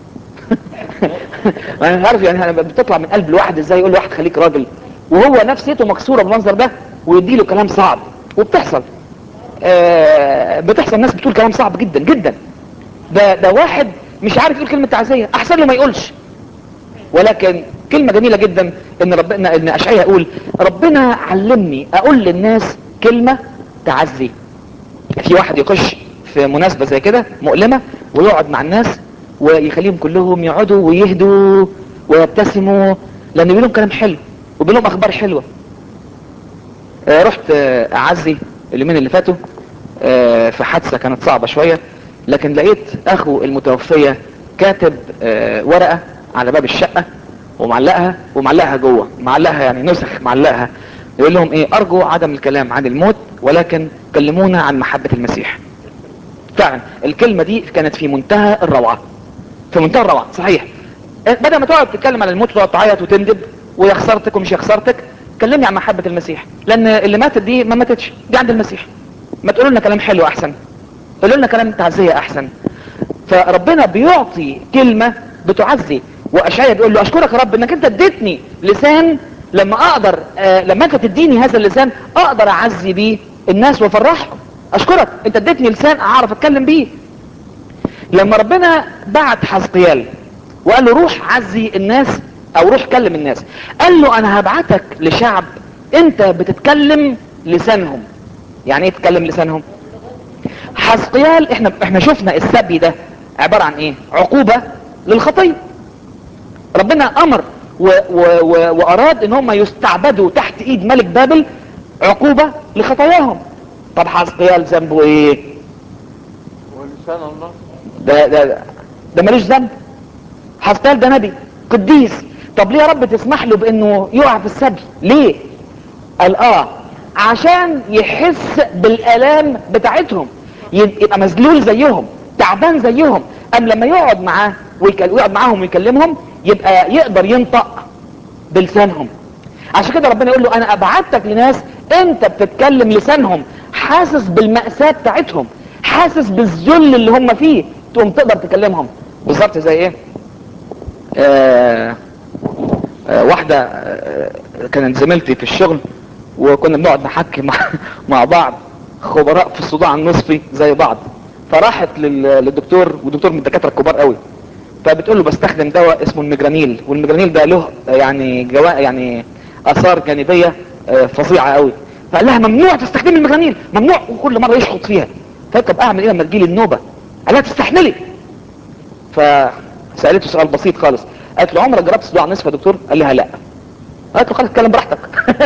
انا عارف يعني بتطلع من قلب الواحد ازاي يقول لواحد خليك راجل وهو نفسيته مكسوره بالمنظر ده، ويدي له كلام صعب. وبتحصل آه بتحصل ناس بتقول كلام صعب جدا جدا. ده ده واحد مش عارف يقول كلمه تعزيه، احسن له ما يقولش. ولكن كلمة جميلة جدا ان ربنا ان اشعياء يقول ربنا علمني اقول للناس كلمة تعزي. في واحد يخش في مناسبة زي كده مؤلمة ويقعد مع الناس ويخليهم كلهم يقعدوا ويهدوا ويبتسموا لان بيقولهم كلام حلو وبيقولهم اخبار حلوة. آه رحت آه اعزي اليومين اللي فاتوا آه في حادثة كانت صعبة شوية، لكن لقيت اخو المتوفية كاتب آه ورقة على باب الشقة ومعلقها ومعلقها جوه، معلقها يعني نسخ معلقها يقول لهم ايه ارجو عدم الكلام عن الموت ولكن كلمونا عن محبة المسيح. فعلا الكلمة دي كانت في منتهى الروعة، في منتهى الروعة صحيح. بدل ما تقعد تتكلم عن الموت وتقعد تعيط وتندب ويا خسارتك ومش يا خسارتك، كلمني عن محبة المسيح، لان اللي ماتت دي ما ماتتش، دي عند المسيح. ما تقولوا لنا كلام حلو احسن، قولوا لنا كلام تعزية احسن. فربنا بيعطي كلمة بتعزي. واشعياء بيقول له اشكرك يا رب انك انت اديتني لسان لما اقدر آه لما انت تديني هذا اللسان اقدر اعزي بيه الناس وافرحهم. اشكرك انت اديتني لسان اعرف اتكلم بيه. لما ربنا بعت حزقيال وقال له روح عزي الناس او روح كلم الناس، قال له انا هبعتك لشعب انت بتتكلم لسانهم. يعني ايه تتكلم لسانهم؟ حزقيال احنا احنا شفنا السبي ده عبارة عن ايه؟ عقوبة للخطية. ربنا امر و و و واراد ان هم يستعبدوا تحت ايد ملك بابل عقوبة لخطاياهم. طب حزقيال ذنبه ايه؟ ولسان الله. ده ده ده, ده ملوش ذنب. حزقيال ده نبي قديس. طب ليه يا رب تسمح له بانه يقع في السبي؟ ليه؟ قال اه عشان يحس بالالام بتاعتهم، يبقى مذلول زيهم، تعبان زيهم. ام لما يقعد معاه ويقعد معاهم ويكلمهم يبقى يقدر ينطق بلسانهم. عشان كده ربنا يقول له انا ابعتك لناس انت بتتكلم لسانهم، حاسس بالمأساة بتاعتهم، حاسس بالذل اللي هم فيه، تقوم تقدر تكلمهم. بالظبط زي ايه؟ آه آه واحدة آه كانت زميلتي في الشغل، وكنا بنقعد نحكي مع, مع بعض، خبراء في الصداع النصفي زي بعض. فراحت للدكتور، والدكتور من الدكاتره الكبار قوي، فبتقول له بستخدم دواء اسمه المجرانيل، والمجرانيل ده له يعني جوا يعني اثار جانبيه فظيعه قوي. فقال لها ممنوع تستخدمي المجرانيل، ممنوع، وكل مره يشخط فيها. فقالت طب اعمل ايه لما تجيلي النوبه؟ قال لها تستحملي. فسالته سؤال بسيط خالص، قالت له عمرك جربت صداع نصف يا دكتور؟ قال لها لا. قالت له خلاص اتكلم براحتك.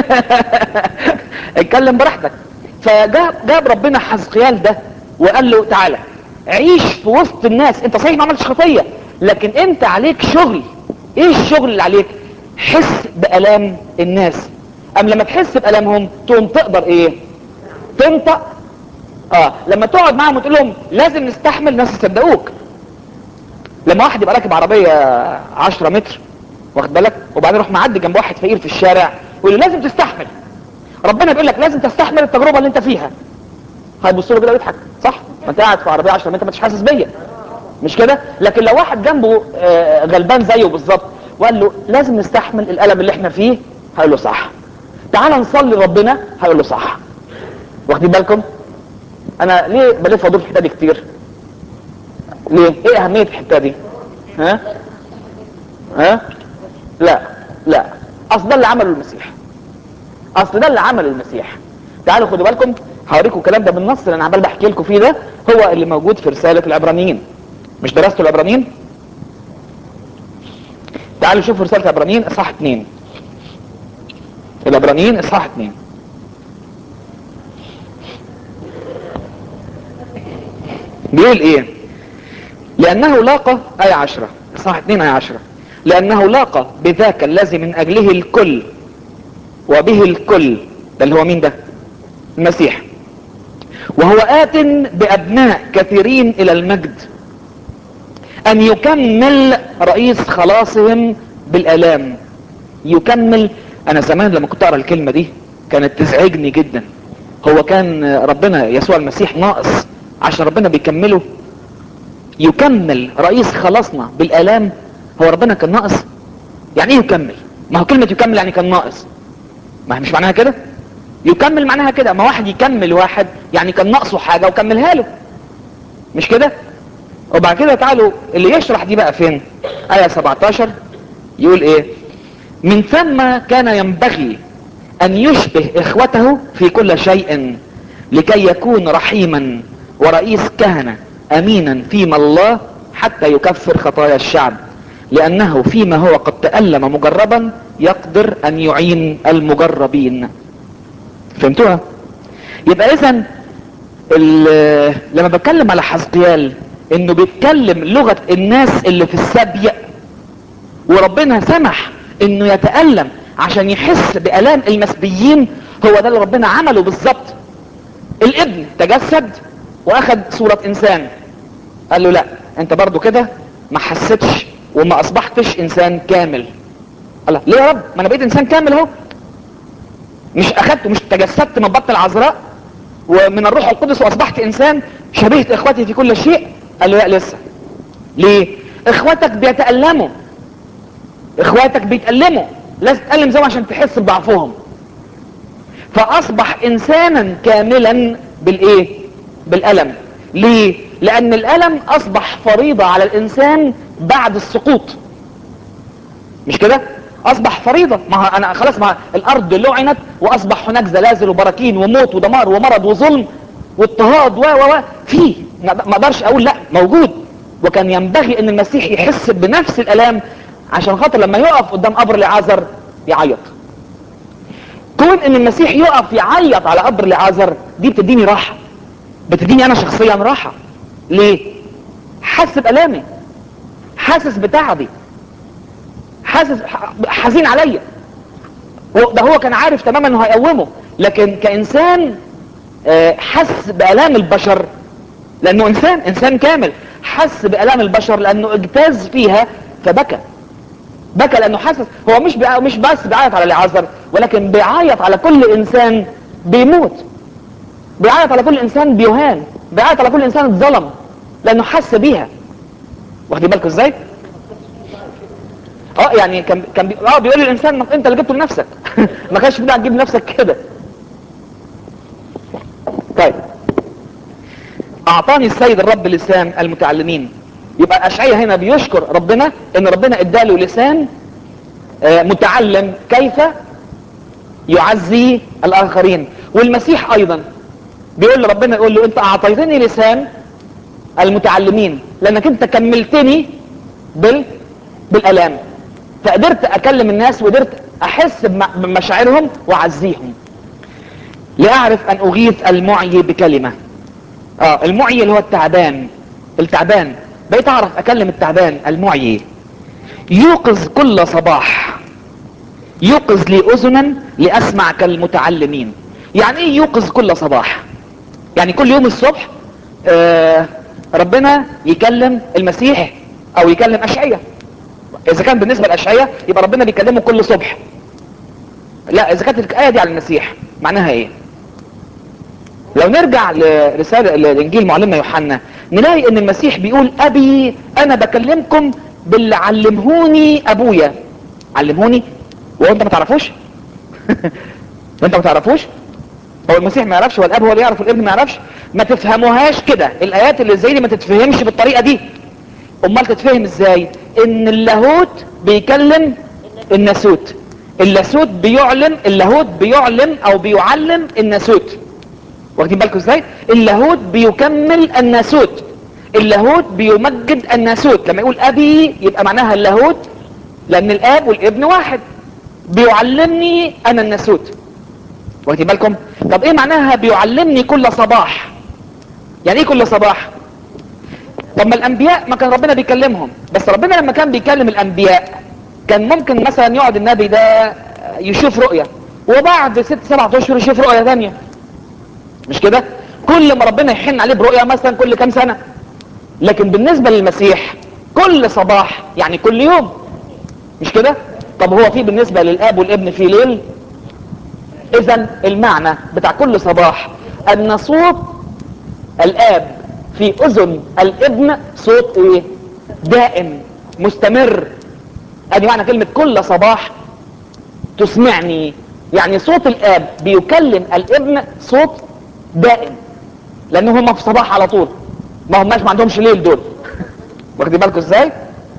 اتكلم براحتك. فجاب جاب ربنا حزقيال ده وقال له تعالى عيش في وسط الناس، انت صحيح ما عملتش خطيه لكن انت عليك شغل. ايه الشغل اللي عليك؟ حس بالام الناس. ام لما تحس بالامهم تقوم تقدر ايه؟ تنطق. اه لما تقعد معاهم وتقول لهم لازم نستحمل، ناس يصدقوك. لما واحد يبقى راكب عربيه عشرة متر واخد بالك، وبعدين يروح معدي جنب واحد فقير في الشارع ويقول له لازم تستحمل، ربنا بيقول لك لازم تستحمل التجربه اللي انت فيها، هيبص له كده ويضحك، صح؟ ما انت قاعد في عربيه عشرة متر ما انتش حاسس بيا، مش كده؟ لكن لو واحد جنبه آه غلبان زيه بالظبط وقال له لازم نستحمل الالم اللي احنا فيه، هيقول له صح. تعال نصلي ربنا، هيقول له صح. واخدين بالكم؟ انا ليه بلف وادور في الحته دي كتير؟ ليه؟ ايه اهميه الحته دي؟ ها؟ ها؟ لا لا، اصل ده اللي عمله المسيح، اصل ده اللي عمله المسيح. تعالوا خدوا بالكم، هوريكم الكلام ده بالنص اللي انا عمال بحكي لكم فيه ده، هو اللي موجود في رساله العبرانيين. مش درستوا العبرانيين؟ تعالوا شوفوا رساله العبرانيين اصحاح اتنين. العبرانيين اصحاح اتنين بيقول ايه؟ لانه لاقى ايه عشرة، اصحاح اتنين ايه عشرة، لانه لاقى بذاك الذي من اجله الكل وبه الكل، ده اللي هو مين ده؟ المسيح، وهو آت بأبناء كثيرين إلى المجد أن يكمل رئيس خلاصهم بالآلام. يكمل. أنا زمان لما كنت أقرأ الكلمة دي كانت تزعجني جدا. هو كان ربنا يسوع المسيح ناقص عشان ربنا بيكمله؟ يكمل رئيس خلاصنا بالآلام؟ هو ربنا كان ناقص؟ يعني ايه يكمل؟ ما هو كلمة يكمل يعني كان ناقص، ما مش معناها كده؟ يكمل معناها كده، ما واحد يكمل واحد يعني كان ناقصه حاجة وكملها له، مش كده؟ وبعد كده تعالوا اللي يشرح دي بقى فين؟ آية سبعتاشر يقول ايه؟ من ثم كان ينبغي ان يشبه اخوته في كل شيء لكي يكون رحيما ورئيس كهنة امينا فيما الله حتى يكفر خطايا الشعب، لانه فيما هو قد تألم مجربا يقدر ان يعين المجربين. فهمتوها؟ يبقى اذا لما بتكلم على حزقيال انه بيتكلم لغة الناس اللي في السبي، وربنا سمح انه يتألم عشان يحس بألام المسبيين، هو ده اللي ربنا عمله بالظبط. الابن تجسد واخد صورة انسان، قال له لا انت برضو كده ما حسيتش وما اصبحتش انسان كامل. الله ليه يا رب؟ ما انا بقيت انسان كامل اهو، مش اخدت مش تجسدت من بطن العذراء ومن الروح القدس واصبحت انسان شبيهة اخوتي في كل شيء؟ قال له لا لسه. ليه؟ اخواتك بيتألموا، اخواتك بيتألموا، لازم تتألم زيهم عشان تحس بضعفهم. فاصبح انسانا كاملا بالايه؟ بالالم. ليه؟ لان الالم اصبح فريضة على الانسان بعد السقوط، مش كده؟ اصبح فريضة. ما انا خلاص، ما الارض لعنت واصبح هناك زلازل وبراكين وموت ودمار ومرض وظلم واضطهاد و و و فيه، ما اقدرش اقول لا، موجود. وكان ينبغي ان المسيح يحس بنفس الالام عشان خاطر لما يقف قدام قبر لعازر يعيط. كون ان المسيح يقف يعيط على قبر لعازر دي بتديني راحة، بتديني انا شخصيا راحة. ليه؟ حاسس بألامي، حاسس بتعبي، حاسس حزين عليا. ده هو كان عارف تماما انه هيقومه، لكن كإنسان حس بآلام البشر، لانه انسان انسان كامل، حس بآلام البشر لانه اجتاز فيها فبكى. بكى لانه حاسس، هو مش بيع... مش بس بيعيط على لعازر، ولكن بيعيط على كل انسان بيموت، بيعيط على كل انسان بيهان، بيعيط على كل انسان اتظلم، لانه حس بيها. واخدين بالكم ازاي؟ اه يعني كان كان بي... اه بيقول للانسان انت اللي جبته لنفسك. ما كانش بيدعك تجيب لنفسك كده. طيب، اعطاني السيد الرب لسان المتعلمين. يبقى اشعياء هنا بيشكر ربنا ان ربنا اداله لسان آه متعلم كيف يعزي الاخرين. والمسيح ايضا بيقول لربنا، يقول له انت اعطيتني لسان المتعلمين لانك انت كملتني بال بالالام، فقدرت اكلم الناس وقدرت احس بمشاعرهم واعزيهم. لاعرف ان اغيث المعي بكلمة. اه المعي اللي هو التعبان، التعبان بقيت اعرف اكلم التعبان المعي. يوقظ كل صباح، يوقظ لي اذنا لاسمع كالمتعلمين. يعني ايه يوقظ كل صباح؟ يعني كل يوم الصبح آه ربنا يكلم المسيح او يكلم اشعياء. اذا كان بالنسبة لاشعياء يبقى ربنا بيكلمه كل صبح. لا، اذا كانت الايه دي على المسيح معناها ايه؟ لو نرجع لرسالة الانجيل معلمنا يوحنا نلاقي ان المسيح بيقول ابي انا بكلمكم باللي علمهوني ابويا. علمهوني وانت ما تعرفوش؟ وانت ما تعرفوش؟ هو المسيح ما يعرفش والاب هو اللي يعرف والابن ما يعرفش؟ ما تفهموهاش كده، الايات اللي زي دي ما تتفهمش بالطريقة دي. امال تتفهم ازاي؟ ان اللاهوت بيكلم الناسوت، اللاهوت بيعلم، اللاهوت بيعلم او بيعلم الناسوت. واخدين بالكم ازاي؟ اللاهوت بيكمل الناسوت، اللاهوت بيمجد الناسوت. لما يقول ابي يبقى معناها اللاهوت، لان الاب والابن واحد، بيعلمني انا الناسوت. واخدين بالكم؟ طب ايه معناها بيعلمني كل صباح؟ يعني ايه كل صباح؟ طب ما الانبياء ما كان ربنا بيكلمهم، بس ربنا لما كان بيكلم الانبياء كان ممكن مثلا يقعد النبي ده يشوف رؤية وبعد ست سبعة اشهر يشوف رؤية ثانيه، مش كده؟ كل ما ربنا يحن عليه برؤية مثلا كل كام سنة. لكن بالنسبة للمسيح كل صباح يعني كل يوم، مش كده؟ طب هو في بالنسبة للاب والابن في ليل؟ اذا المعنى بتاع كل صباح ان صوت الاب في اذن الابن صوت ايه؟ دائم مستمر. ادي معنى كلمة كل صباح تسمعني، يعني صوت الاب بيكلم الابن صوت دائم، لان هم في صباح على طول، ما هماش ما عندهمش ليل دول. واخدين بالكم ازاي؟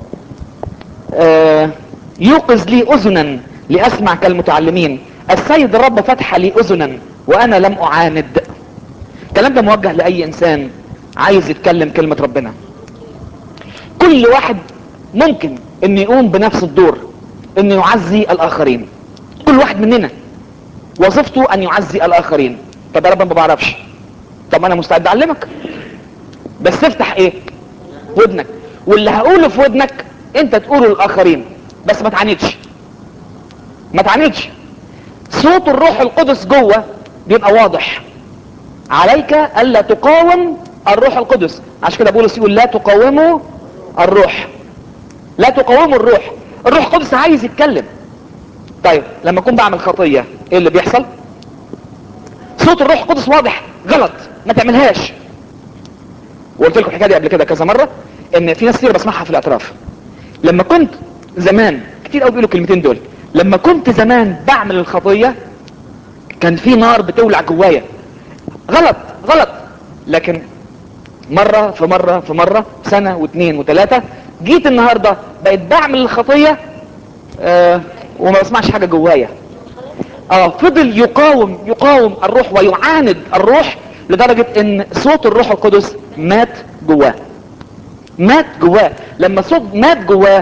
آه يوقظ لي اذنا لاسمع كالمتعلمين، السيد الرب فتح لي اذنا وانا لم اعاند. الكلام ده موجه لاي انسان عايز يتكلم كلمة ربنا. كل واحد ممكن انه يقوم بنفس الدور، انه يعزي الاخرين. كل واحد مننا وظيفته ان يعزي الاخرين. طب يا رب ما بعرفش، طب انا مستعد اعلمك، بس افتح ايه؟ ودنك، واللي هقوله في ودنك انت تقوله للاخرين، بس ما تعاندش، ما تعاندش. صوت الروح القدس جوه بيبقى واضح. عليك الا تقاوم الروح القدس، عشان كده بولس يقول لا تقاوموا الروح، لا تقاوموا الروح. الروح القدس عايز يتكلم. طيب لما اكون بعمل خطية ايه اللي بيحصل؟ صوت الروح القدس واضح، غلط ما تعملهاش. وقلت لكم الحكايه دي قبل كده كذا مره، ان في ناس كتير بسمعها في الاعتراف. لما كنت زمان كتير قوي بيقولوا الكلمتين دول، لما كنت زمان بعمل الخطيه كان في نار بتولع جوايا، غلط غلط. لكن مره في مره في مره، سنه واثنين وثلاثه، جيت النهارده بقيت بعمل الخطيه آه وما بسمعش حاجه جوايا. اه فضل يقاوم يقاوم الروح ويعاند الروح لدرجه ان صوت الروح القدس مات جواه، مات جواه. لما صوت مات جواه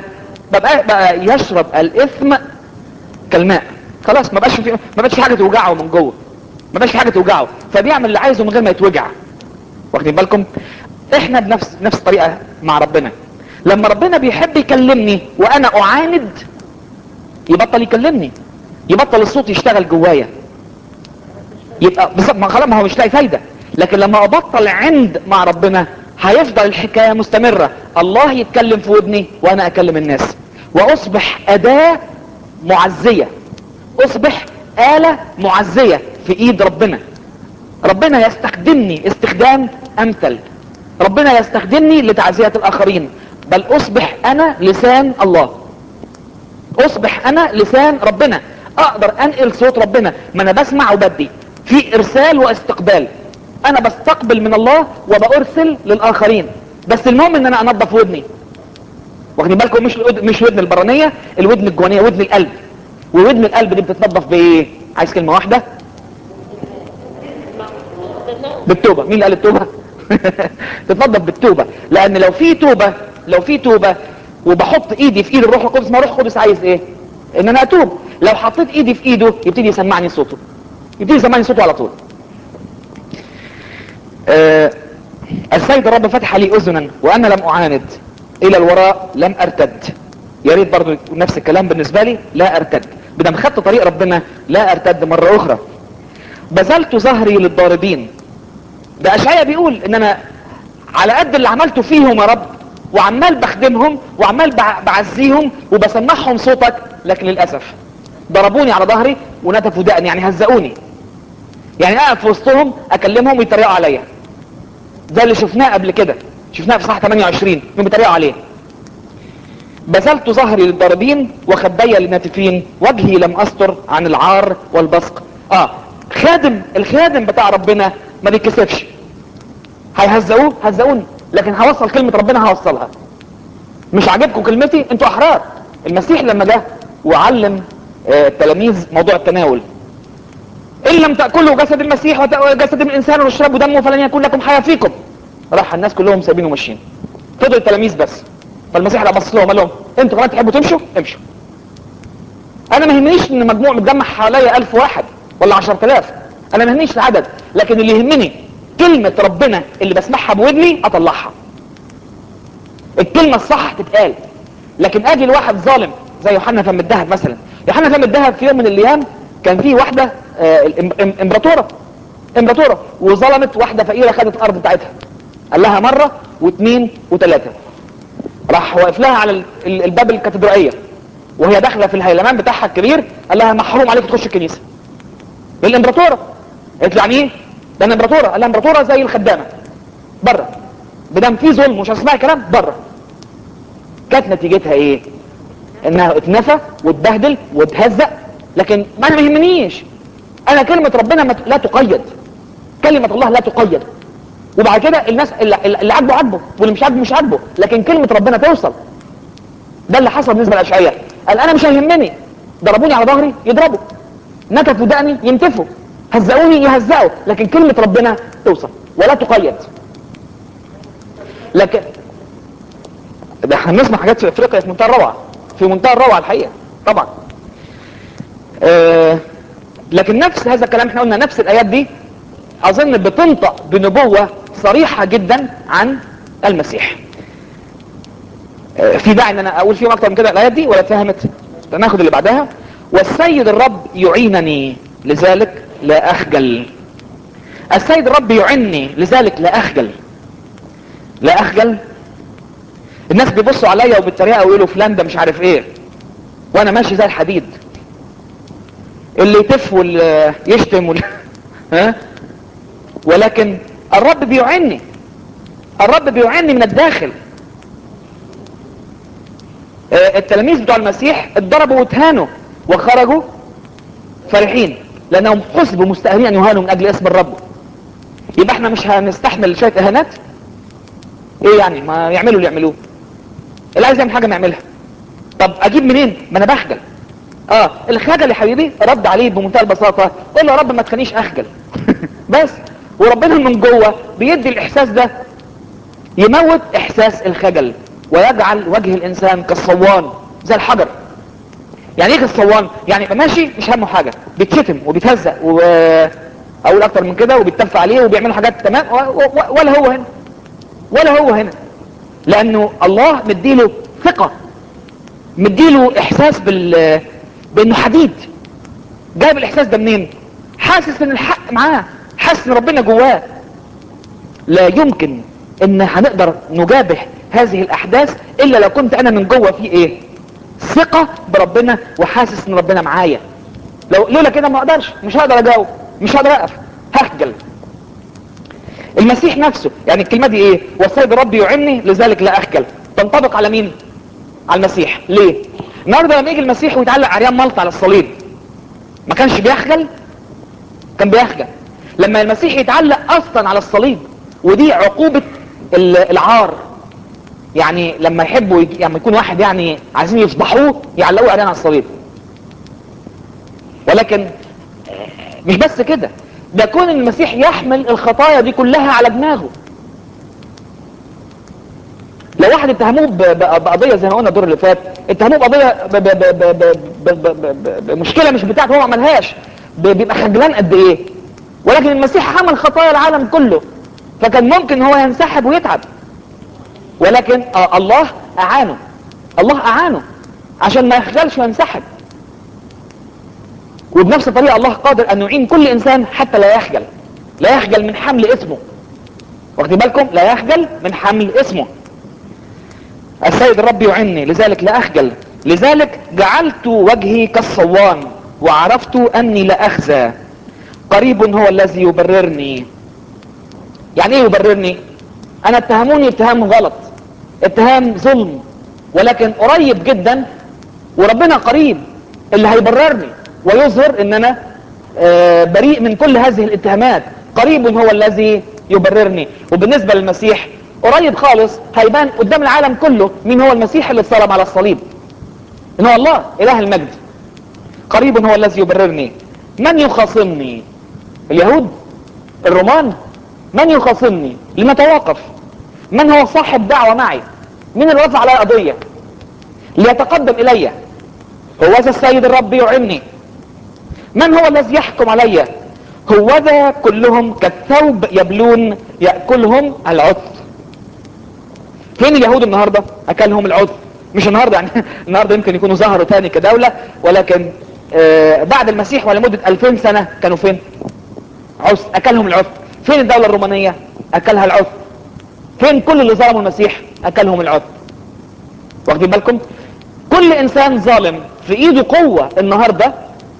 بقى, بقى يشرب الاثم كالماء، خلاص ما بقاش في ما بقاش في حاجه توجعه من جوه، ما بقاش في حاجه توجعه، فبيعمل اللي عايزه من غير ما يتوجع. واخدين بالكم؟ احنا بنفس نفس الطريقه مع ربنا. لما ربنا بيحب يكلمني وانا اعاند يبطل يكلمني، يبطل الصوت يشتغل جوايا، يبقى بالظبط ما خلاص ما هو مش لاقي فايده. لكن لما ابطل عند مع ربنا هيفضل الحكايه مستمره، الله يتكلم في ودني وانا اكلم الناس، واصبح اداه معزيه، اصبح آلة معزية في ايد ربنا. ربنا يستخدمني استخدام امثل، ربنا يستخدمني لتعزية الاخرين، بل اصبح انا لسان الله، اصبح انا لسان ربنا، اقدر انقل صوت ربنا. ما انا بسمع وبدي، في ارسال واستقبال، انا بستقبل من الله وبارسل للاخرين، بس المهم ان انا انظف ودني. واخدين بالكم؟ مش مش ودن البرانية، الودن الجوانية، ودن القلب. وودن القلب دي بتتنظف بايه؟ عايز كلمة واحدة؟ بالتوبة. مين اللي قال التوبة؟ تتنظف بالتوبة. لان لو في توبة، لو في توبة وبحط ايدي في ايد الروح القدس، ما الروح القدس عايز ايه؟ ان انا اتوب. لو حطيت ايدي في ايده يبتدي يسمعني صوته، يبتدي يسمعني صوته على طول. آه السيد الرب فتح لي اذنا وانا لم اعاند، الى الوراء لم ارتد. يا ريت برضو نفس الكلام بالنسبة لي، لا ارتد. بدم خدت طريق ربنا لا ارتد مرة اخرى. بذلت ظهري للضاربين. ده اشعياء بيقول ان انا على قد اللي عملته فيهم يا رب، وعمال بخدمهم وعمال بعزيهم وبسمعهم صوتك، لكن للاسف ضربوني على ظهري ونتفوا دقني، يعني هزقوني، يعني اقف في وسطهم اكلمهم ويتريقوا عليا. ده اللي شفناه قبل كده، شفناه في صح ثمانية وعشرين هم بيتريقوا عليه. بذلت ظهري للضاربين وخدي للناتفين، وجهي لم استر عن العار والبصق. اه خادم، الخادم بتاع ربنا ما بيتكسفش. هيهزقوه هزقوني، لكن هوصل كلمة ربنا هوصلها. مش عاجبكم كلمتي؟ انتوا احرار. المسيح لما جه وعلم آه التلاميذ موضوع التناول، ان لم تأكلوا جسد المسيح وجسد الانسان واشربوا دمه فلن يكون لكم حياة فيكم، راح الناس كلهم سابين وماشيين، فضل التلاميذ بس. فالمسيح لما بص لهم قال لهم انتوا كمان تحبوا تمشوا؟ امشوا. انا ما يهمنيش ان مجموع متجمع حواليا ألف واحد ولا عشرة آلاف، انا ما يهمنيش العدد، لكن اللي يهمني كلمة ربنا اللي بسمعها بودني اطلعها، الكلمة الصح تتقال. لكن اجي لواحد ظالم زي يوحنا فم الذهب مثلا. يوحنا فم الذهب في يوم من الايام كان في واحدة آه امبراطورة امبراطورة وظلمت واحدة فقيرة، خدت الارض بتاعتها. قال لها مرة واثنين وثلاثة، راح واقف لها على الباب الكاتدرائية وهي داخله في الهيلمان بتاعها الكبير، قال لها محروم عليك تخش الكنيسه. الامبراطوره قالت له يعني ايه؟ ده انا امبراطوره. قال لها امبراطوره زي الخدامه بره، بدم في ظلم مش هتسمعي كلام بره. كانت نتيجتها ايه؟ انها اتنفى واتبهدل واتهزق. لكن ما انا ما يهمنيش، انا كلمه ربنا مت... لا تقيد، كلمه الله لا تقيد. وبعد كده الناس اللي, اللي عاجبه عاجبه واللي مش عاجبه مش عاجبه، لكن كلمه ربنا توصل. ده اللي حصل بالنسبه لاشعياء. قال انا مش هيهمني، ضربوني على ظهري يضربوا، نتفوا دقني ينتفوا، هزقوني يهزقوا، لكن كلمة ربنا توصل ولا تقيد. لكن ده احنا بنسمع حاجات في افريقيا في منتهى الروعة، في منتهى الروعة الحقيقة طبعا. آه لكن نفس هذا الكلام احنا قلنا نفس الايات دي اظن بتنطق بنبوة صريحة جدا عن المسيح. آه في داعي ان انا اقول فيهم اكتر من كده الايات دي ولا اتفهمت؟ ناخد اللي بعدها. والسيد الرب يعينني لذلك لا اخجل. السيد الرب يعني لذلك لا اخجل. لا اخجل. الناس بيبصوا عليا وبالطريقه ويقولوا فلان ده مش عارف ايه، وانا ماشي زي الحديد، اللي يتف واللي يشتم واللي ها. ولكن الرب بيعني، الرب بيعني من الداخل. آه التلاميذ بتوع المسيح اتضربوا واتهانوا وخرجوا فرحين لانهم حسبوا مستاهلين ان يهانوا من اجل اسم الرب. يبقى احنا مش هنستحمل شويه اهانات؟ ايه يعني؟ ما يعملوا اللي يعملوه، اللي عايز يعمل حاجه ما يعملها. طب اجيب منين؟ ما انا بخجل. اه الخجل يا حبيبي رد عليه بمنتهى البساطه، قول له يا رب ما تخلينيش اخجل. بس. وربنا من جوه بيدي الاحساس ده، يموت احساس الخجل ويجعل وجه الانسان كالصوان زي الحجر. يعني ايه الصوان؟ يعني يبقى ماشي مش همه حاجه، بيتشتم وبيتهزق و اقول اكتر من كده وبيتف عليه وبيعملوا حاجات تمام، و... و... ولا هو هنا ولا هو هنا، لانه الله مديله ثقه، مديله احساس بال بانه حديد. جايب الاحساس ده منين؟ حاسس ان الحق معاه، حاسس ان ربنا جواه. لا يمكن ان هنقدر نجابه هذه الاحداث الا لو كنت انا من جوه في ايه؟ ثقة بربنا وحاسس ان ربنا معايا. لو لولا كده ما اقدرش، مش هقدر اجاوب، مش هقدر اقف، هخجل. المسيح نفسه يعني الكلمة دي ايه؟ والسيد ربي يعني لذلك لا اخجل، تنطبق على مين؟ على المسيح. ليه؟ النهارده لما يجي المسيح ويتعلق عريان ملط على الصليب ما كانش بيخجل؟ كان بيخجل. لما المسيح يتعلق اصلا على الصليب، ودي عقوبة العار، يعني لما يحبوا يجي... يعني يكون واحد يعني عايزين يفضحوه يعلقوه عريان على الصليب. ولكن مش بس كده، ده كون المسيح يحمل الخطايا دي كلها على دماغه. لو واحد اتهموه بقضيه زي ما قلنا الدور اللي فات، اتهموه بقضيه بمشكله مش بتاعته، هو ما عملهاش، بيبقى خجلان قد ايه. ولكن المسيح حمل خطايا العالم كله، فكان ممكن هو ينسحب ويتعب، ولكن آه الله اعانه، الله اعانه عشان ما يخجلش وينسحب. وبنفس الطريقه الله قادر ان يعين كل انسان حتى لا يخجل، لا يخجل من حمل اسمه. واخدين بالكم؟ لا يخجل من حمل اسمه. السيد الرب يعني لذلك لا اخجل، لذلك جعلت وجهي كالصوان وعرفت اني لا اخزى. قريب هو الذي يبررني. يعني ايه يبررني؟ انا اتهموني اتهام غلط، اتهام ظلم، ولكن قريب جدا وربنا قريب اللي هيبررني ويظهر ان انا آه بريء من كل هذه الاتهامات. قريب هو الذي يبررني. وبالنسبة للمسيح قريب خالص هيبان قدام العالم كله مين هو المسيح اللي اتصلب على الصليب، ان هو الله اله المجد. قريب هو الذي يبررني. من يخاصمني؟ اليهود؟ الرومان؟ من يخاصمني؟ لنتواقف. من هو صاحب دعوة معي؟ مين اللي رفع على قضية؟ ليتقدم الي. هو ذا السيد الرب يعني. من هو الذي يحكم علي؟ هو ذا كلهم كالثوب يبلون يأكلهم العث. فين اليهود النهاردة؟ اكلهم العث. مش النهاردة يعني النهاردة يمكن يكونوا ظهروا تاني كدولة، ولكن آه بعد المسيح ولمدة ألفين سنة كانوا فين؟ عث، اكلهم العث. فين الدولة الرومانية؟ اكلها العث. فين كل اللي ظلموا المسيح؟ اكلهم العث. واخدين بالكم؟ كل انسان ظالم في ايده قوة النهاردة،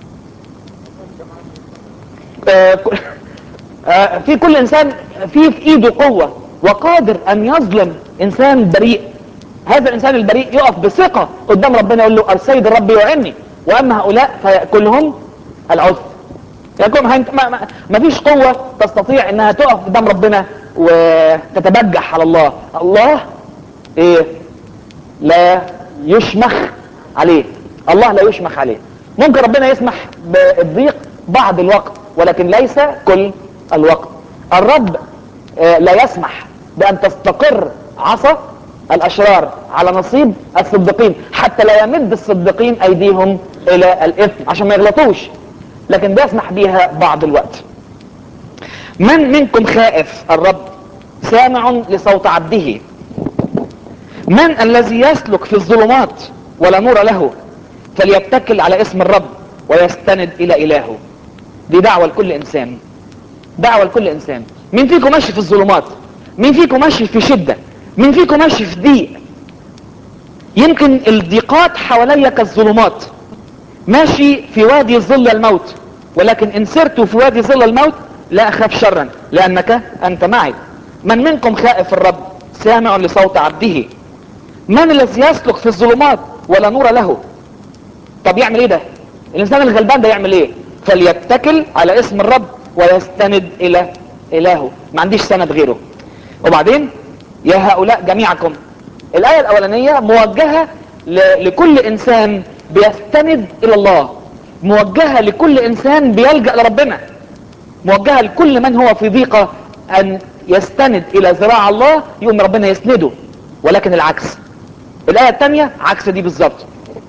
آه آه في كل انسان في في ايده قوة وقادر ان يظلم انسان بريء. هذا الانسان البريء يقف بثقة قدام ربنا يقول له السيد الرب يعني، واما هؤلاء فيأكلهم العث. يكون ما, ما, ما فيش قوة تستطيع انها تقف قدام ربنا وتتبجح على الله. الله ايه؟ لا يشمخ عليه. الله لا يشمخ عليه. ممكن ربنا يسمح بالضيق بعض الوقت ولكن ليس كل الوقت. الرب آه لا يسمح بان تستقر عصا الاشرار على نصيب الصديقين، حتى لا يمد الصديقين ايديهم الى الاثم عشان ما يغلطوش، لكن بيسمح بيها بعض الوقت. من منكم خائف الرب سامع لصوت عبده؟ من الذي يسلك في الظلمات ولا نور له؟ فليتكل على اسم الرب ويستند الى الهه. دي دعوة لكل انسان، دعوة لكل انسان. مين فيكم ماشي في الظلمات؟ مين فيكم ماشي في شدة؟ مين فيكم ماشي في ضيق؟ يمكن الضيقات حواليا كالظلمات، ماشي في وادي ظل الموت، ولكن ان سرت في وادي ظل الموت لا اخاف شرا لانك انت معي. من منكم خائف الرب سامع لصوت عبده؟ من الذي يسلك في الظلمات ولا نور له؟ طب يعمل ايه ده؟ الانسان الغلبان ده يعمل ايه؟ فليتكل على اسم الرب ويستند الى الهه. ما عنديش سند غيره. وبعدين يا هؤلاء جميعكم. الايه الاولانيه موجهه لكل انسان بيستند الى الله، موجهه لكل انسان بيلجأ لربنا، موجهه لكل من هو في ضيقه ان يستند الى ذراع الله يقوم ربنا يسنده. ولكن العكس، الايه الثانيه عكس دي بالظبط.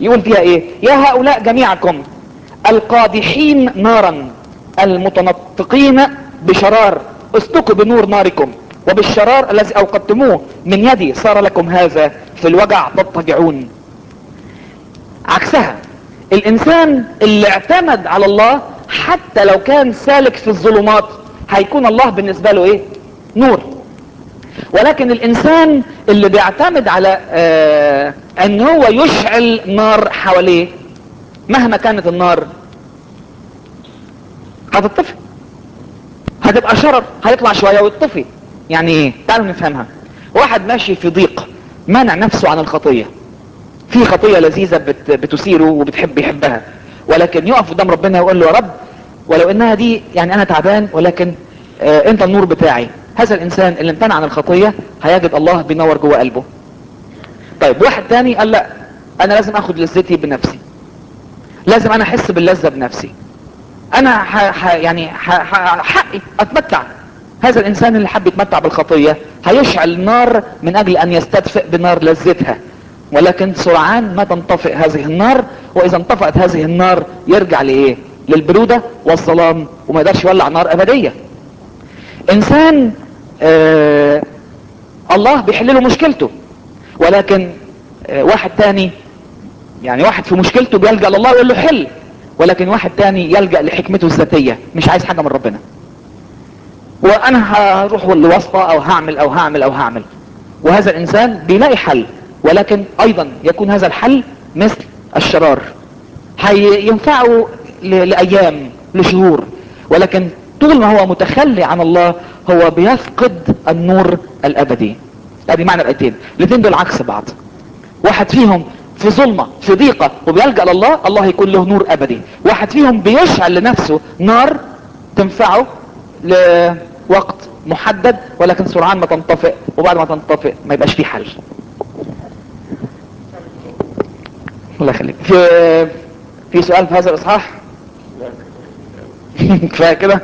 يقول فيها ايه؟ يا هؤلاء جميعكم القادحين نارا المتنطقين بشرار، اسلكوا بنور ناركم، وبالشرار الذي اوقدتموه من يدي صار لكم هذا، في الوجع تضطجعون. عكسها، الانسان اللي اعتمد على الله حتى لو كان سالك في الظلمات هيكون الله بالنسبة له ايه؟ نور. ولكن الانسان اللي بيعتمد على آه ان هو يشعل نار حواليه، مهما كانت النار هتطفي، هتبقى شرر، هيطلع شوية ويطفي. يعني ايه؟ تعالوا نفهمها. واحد ماشي في ضيق، مانع نفسه عن الخطية، في خطية لذيذة بت بتثيره وبتحب يحبها، ولكن يقف قدام ربنا ويقول له يا رب ولو انها دي يعني انا تعبان، ولكن آه انت النور بتاعي. هذا الانسان اللي امتنع عن الخطية هيجد الله بينور جوه قلبه. طيب واحد تاني قال لا، انا لازم اخد لذتي بنفسي، لازم انا احس باللذة بنفسي، انا ح ح يعني ح ح حقي اتمتع. هذا الانسان اللي حب يتمتع بالخطية هيشعل نار من اجل ان يستدفئ بنار لذتها، ولكن سرعان ما تنطفئ هذه النار، واذا انطفأت هذه النار يرجع لايه؟ للبرودة والظلام، وما يقدرش يولع نار ابدية. انسان آه الله بيحل له مشكلته، ولكن آه واحد تاني، يعني واحد في مشكلته بيلجأ لله ويقول له حل، ولكن واحد تاني يلجأ لحكمته الذاتية، مش عايز حاجة من ربنا، وانا هروح لواسطة او هعمل او هعمل او هعمل. وهذا الانسان بيلاقي حل، ولكن ايضا يكون هذا الحل مثل الشرار، هينفعه لايام لشهور، ولكن طول ما هو متخلي عن الله هو بيفقد النور الابدي. ادي معنى الايتين، الاثنين دول عكس بعض. واحد فيهم في ظلمة في ضيقة وبيلجأ لله، الله يكون له نور ابدي. واحد فيهم بيشعل لنفسه نار تنفعه لوقت محدد، ولكن سرعان ما تنطفئ، وبعد ما تنطفئ ما يبقاش فيه حل. الله يخليك. في في سؤال في هذا الاصحاح؟ كفايه كده.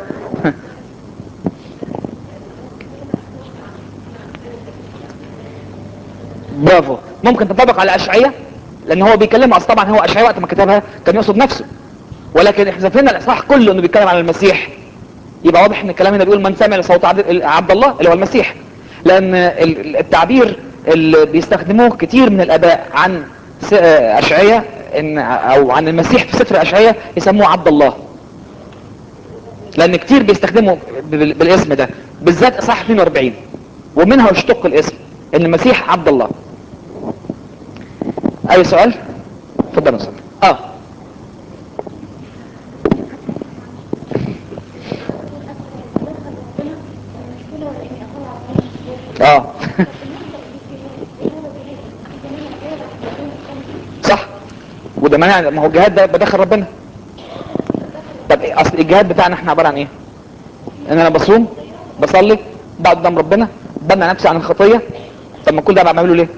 برافو. ممكن تنطبق على اشعياء، لان هو بيكلم اصلا، طبعا هو اشعياء وقت ما كتبها كان يقصد نفسه، ولكن احنا فهمنا الاصحاح كله انه بيتكلم عن المسيح، يبقى واضح ان الكلام هنا بيقول من سمع لصوت عبد الله اللي هو المسيح. لان التعبير اللي بيستخدموه كتير من الاباء عن اشعياء ان او عن المسيح في سفر اشعياء يسموه عبد الله، لان كتير بيستخدموا بالاسم ده، بالذات اصحاح اثنين واربعين، ومنها يشتق الاسم ان المسيح عبد الله. اي سؤال؟ اتفضل يا استاذ. اه اه صح. وده معنى ما هو الجهاد ده بدخل ربنا. طب إيه اصل الجهاد بتاعنا احنا عباره عن ايه؟ ان انا بصوم، بصلي، بقعد قدام ربنا، بمنع نفسي عن الخطيه. طب ما كل ده بعمله ليه؟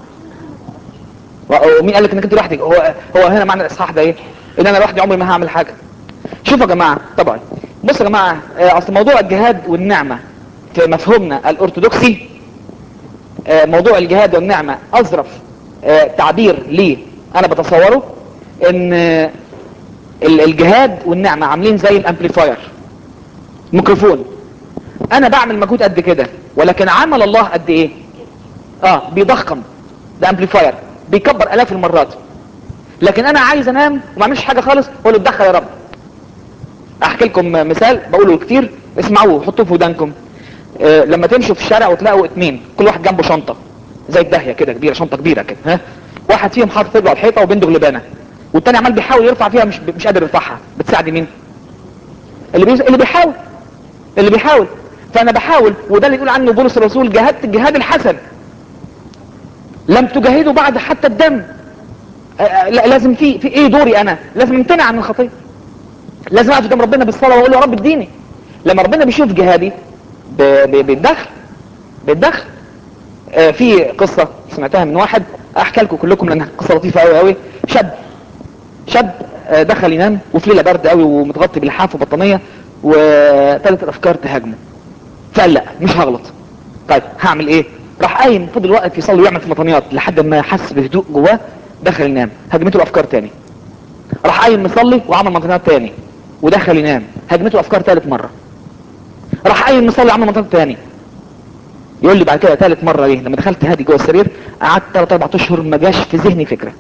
ومين قال لك انك انت لوحدك؟ هو هو هنا معنى الاصحاح ده ايه؟ ان انا لوحدي عمري ما هعمل حاجه. شوفوا يا جماعه، طبعا بصوا يا جماعه، اصل موضوع الجهاد والنعمه في مفهومنا الارثوذكسي، موضوع الجهاد والنعمه اظرف تعبير ليه انا بتصوره ان الجهاد والنعمه عاملين زي الامبليفاير، ميكروفون. انا بعمل مجهود قد كده، ولكن عمل الله قد ايه؟ اه بيضخم، ده امبليفاير بيكبر الاف المرات. لكن انا عايز انام وما اعملش حاجه خالص، اقول له اتدخل يا رب. احكي لكم مثال بقوله كتير، اسمعوه وحطوه في ودانكم. آه لما تمشوا في الشارع وتلاقوا اتنين كل واحد جنبه شنطه زي الداهيه كده كبيره، شنطه كبيره كده، ها، واحد فيهم حاطط رجله على الحيطه وبنده غلبانه، والتاني عمال بيحاول يرفع فيها مش مش قادر يرفعها، بتساعد مين؟ اللي بي... اللي بيحاول اللي بيحاول فانا بحاول، وده اللي يقول عنه بولس الرسول جاهدت الجهاد الحسن، لم تجاهدوا بعد حتى الدم. آه لا، لازم في في ايه دوري؟ انا لازم امتنع عن الخطيه، لازم اقف قدام ربنا بالصلاه واقول له يا رب اديني. لما ربنا بيشوف جهادي بيتدخل بيتدخل. آه في قصه سمعتها من واحد، احكي لكم كلكم لانها قصه لطيفه قوي قوي. شاب شاب آه دخل ينام وفي ليله برد قوي ومتغطي بلحاف وبطانيه، وثلاث الافكار تهاجمه، فقال لا مش هغلط. طيب هعمل ايه؟ راح قايم فضل واقف يصلي ويعمل في مطانيات لحد ما حس بهدوء جواه، دخل ينام، هجمته الافكار تاني. راح قايم مصلي وعمل منطقات تاني ودخل ينام، هجمته الافكار تالت مره. راح قايم مصلي وعمل منطقات تاني. يقول لي بعد كده تالت مره ايه، لما دخلت هادي جوه السرير قعدت ثلاث اربع اشهر ما جاش في ذهني فكره.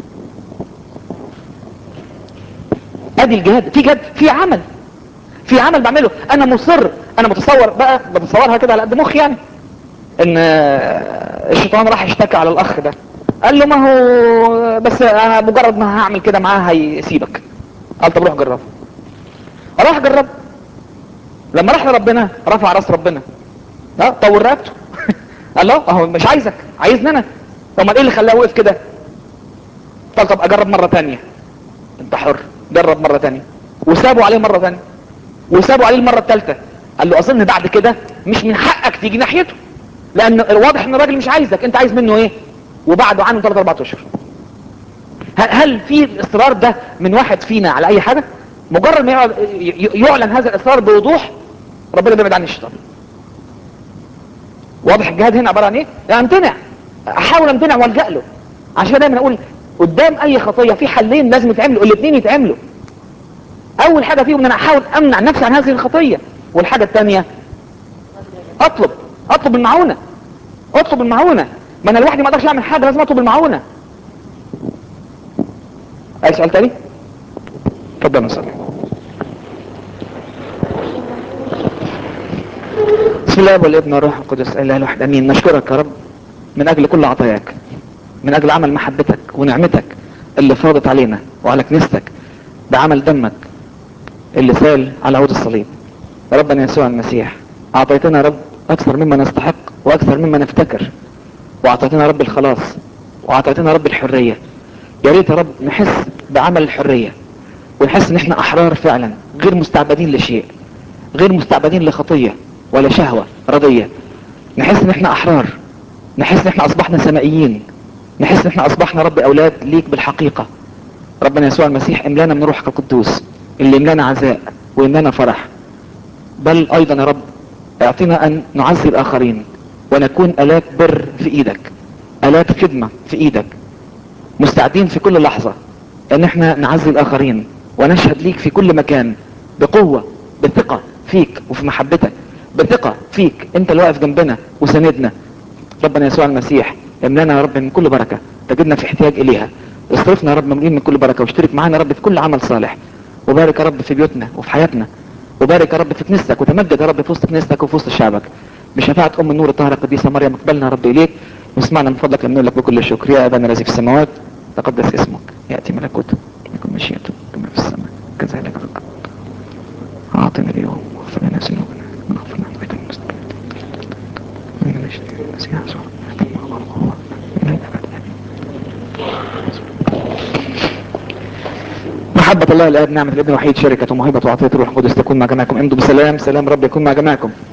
ادي الجهاد، في جهاد، في عمل، في عمل بعمله. انا مصر، انا متصور بقى، بتصورها كده على قد مخي يعني، ان الشيطان راح اشتكى على الاخ ده، قال له ما هو بس انا مجرد ما هعمل كده معاه هيسيبك. قال طب روح جرب. راح جرب. لما راح لربنا رفع راس ربنا، اه طول رقبته. قال له اهو مش عايزك، عايزني انا. طب ما ايه اللي خلاه وقف كده؟ قال طب اجرب مره ثانيه. انت حر. جرب مره ثانيه وسابوا عليه مره ثانيه وسابوا عليه المره الثالثه. قال له اظن بعد كده مش من حقك تيجي ناحيته، لان واضح ان الراجل مش عايزك، انت عايز منه ايه؟ وبعده عنه ثلاث اربع اشهر. هل في الاصرار ده من واحد فينا على اي حاجه؟ مجرد ما يعلن هذا الاصرار بوضوح ربنا بيبعد عن الشيطان. واضح الجهاد هنا عباره عن ايه؟ يعني امتنع، احاول امتنع والجا له. عشان كده دايما اقول قدام اي خطيه في حلين لازم يتعملوا، الاثنين يتعملوا. اول حاجه فيهم ان انا احاول امنع نفسي عن هذه الخطيه، والحاجه الثانيه اطلب اطلب المعونه. اطلب المعونه، ما انا لوحدي ما اقدرش اعمل حاجه، لازم اطلب المعونه. اي سؤال تاني؟ اتفضل نصلي. بسم الله والابن والروح القدس الاله الواحد امين. نشكرك يا رب من اجل كل عطاياك، من اجل عمل محبتك ونعمتك اللي فاضت علينا وعلى كنيستك بعمل دمك اللي سال على عود الصليب. ربنا يسوع المسيح اعطيتنا يا رب اكثر مما نستحق واكثر مما نفتكر، واعطيتنا يا رب الخلاص، واعطيتنا يا رب الحريه. يا ريت يا رب نحس بعمل الحريه، ونحس ان احنا احرار فعلا، غير مستعبدين لشيء، غير مستعبدين لخطيه ولا شهوه رضيه. نحس ان احنا احرار، نحس ان احنا اصبحنا سمائيين، نحس ان احنا اصبحنا رب اولاد ليك بالحقيقه. ربنا يسوع المسيح املانا من روحك القدوس اللي املانا عزاء واملانا فرح، بل ايضا يا رب اعطينا ان نعزي الاخرين ونكون الات بر في ايدك، الات خدمه في ايدك، مستعدين في كل لحظه ان احنا نعزي الاخرين ونشهد ليك في كل مكان بقوه، بثقه فيك وفي محبتك، بثقه فيك انت اللي واقف جنبنا وسندنا. ربنا يسوع المسيح املانا يا رب من كل بركه تجدنا في احتياج اليها. اصرفنا يا رب مملين من كل بركه، واشترك معانا يا رب في كل عمل صالح. وبارك يا رب في بيوتنا وفي حياتنا، وبارك يا رب في كنيستك، وتمجد يا رب في وسط كنيستك وفي وسط شعبك. بشفاعة ام النور الطاهرة القديسة مريم اقبلنا يا رب اليك، واسمعنا من فضلك لنقول لك بكل شكر. يا ابانا الذي في السماوات تقدس اسمك، ياتي ملكوتك، يكن مشيئتك كما في السماء كذلك في الارض. اعطنا اليوم واغفر لنا ذنوبنا ونغفر لنا بيت المسلمين من نشتري المسيح يسوع محبة الله الآب، نعمة الابن الوحيد، شركة وموهبة وعطية الروح القدس تكون مع جميعكم. امضوا بسلام. سلام رب يكون مع جميعكم.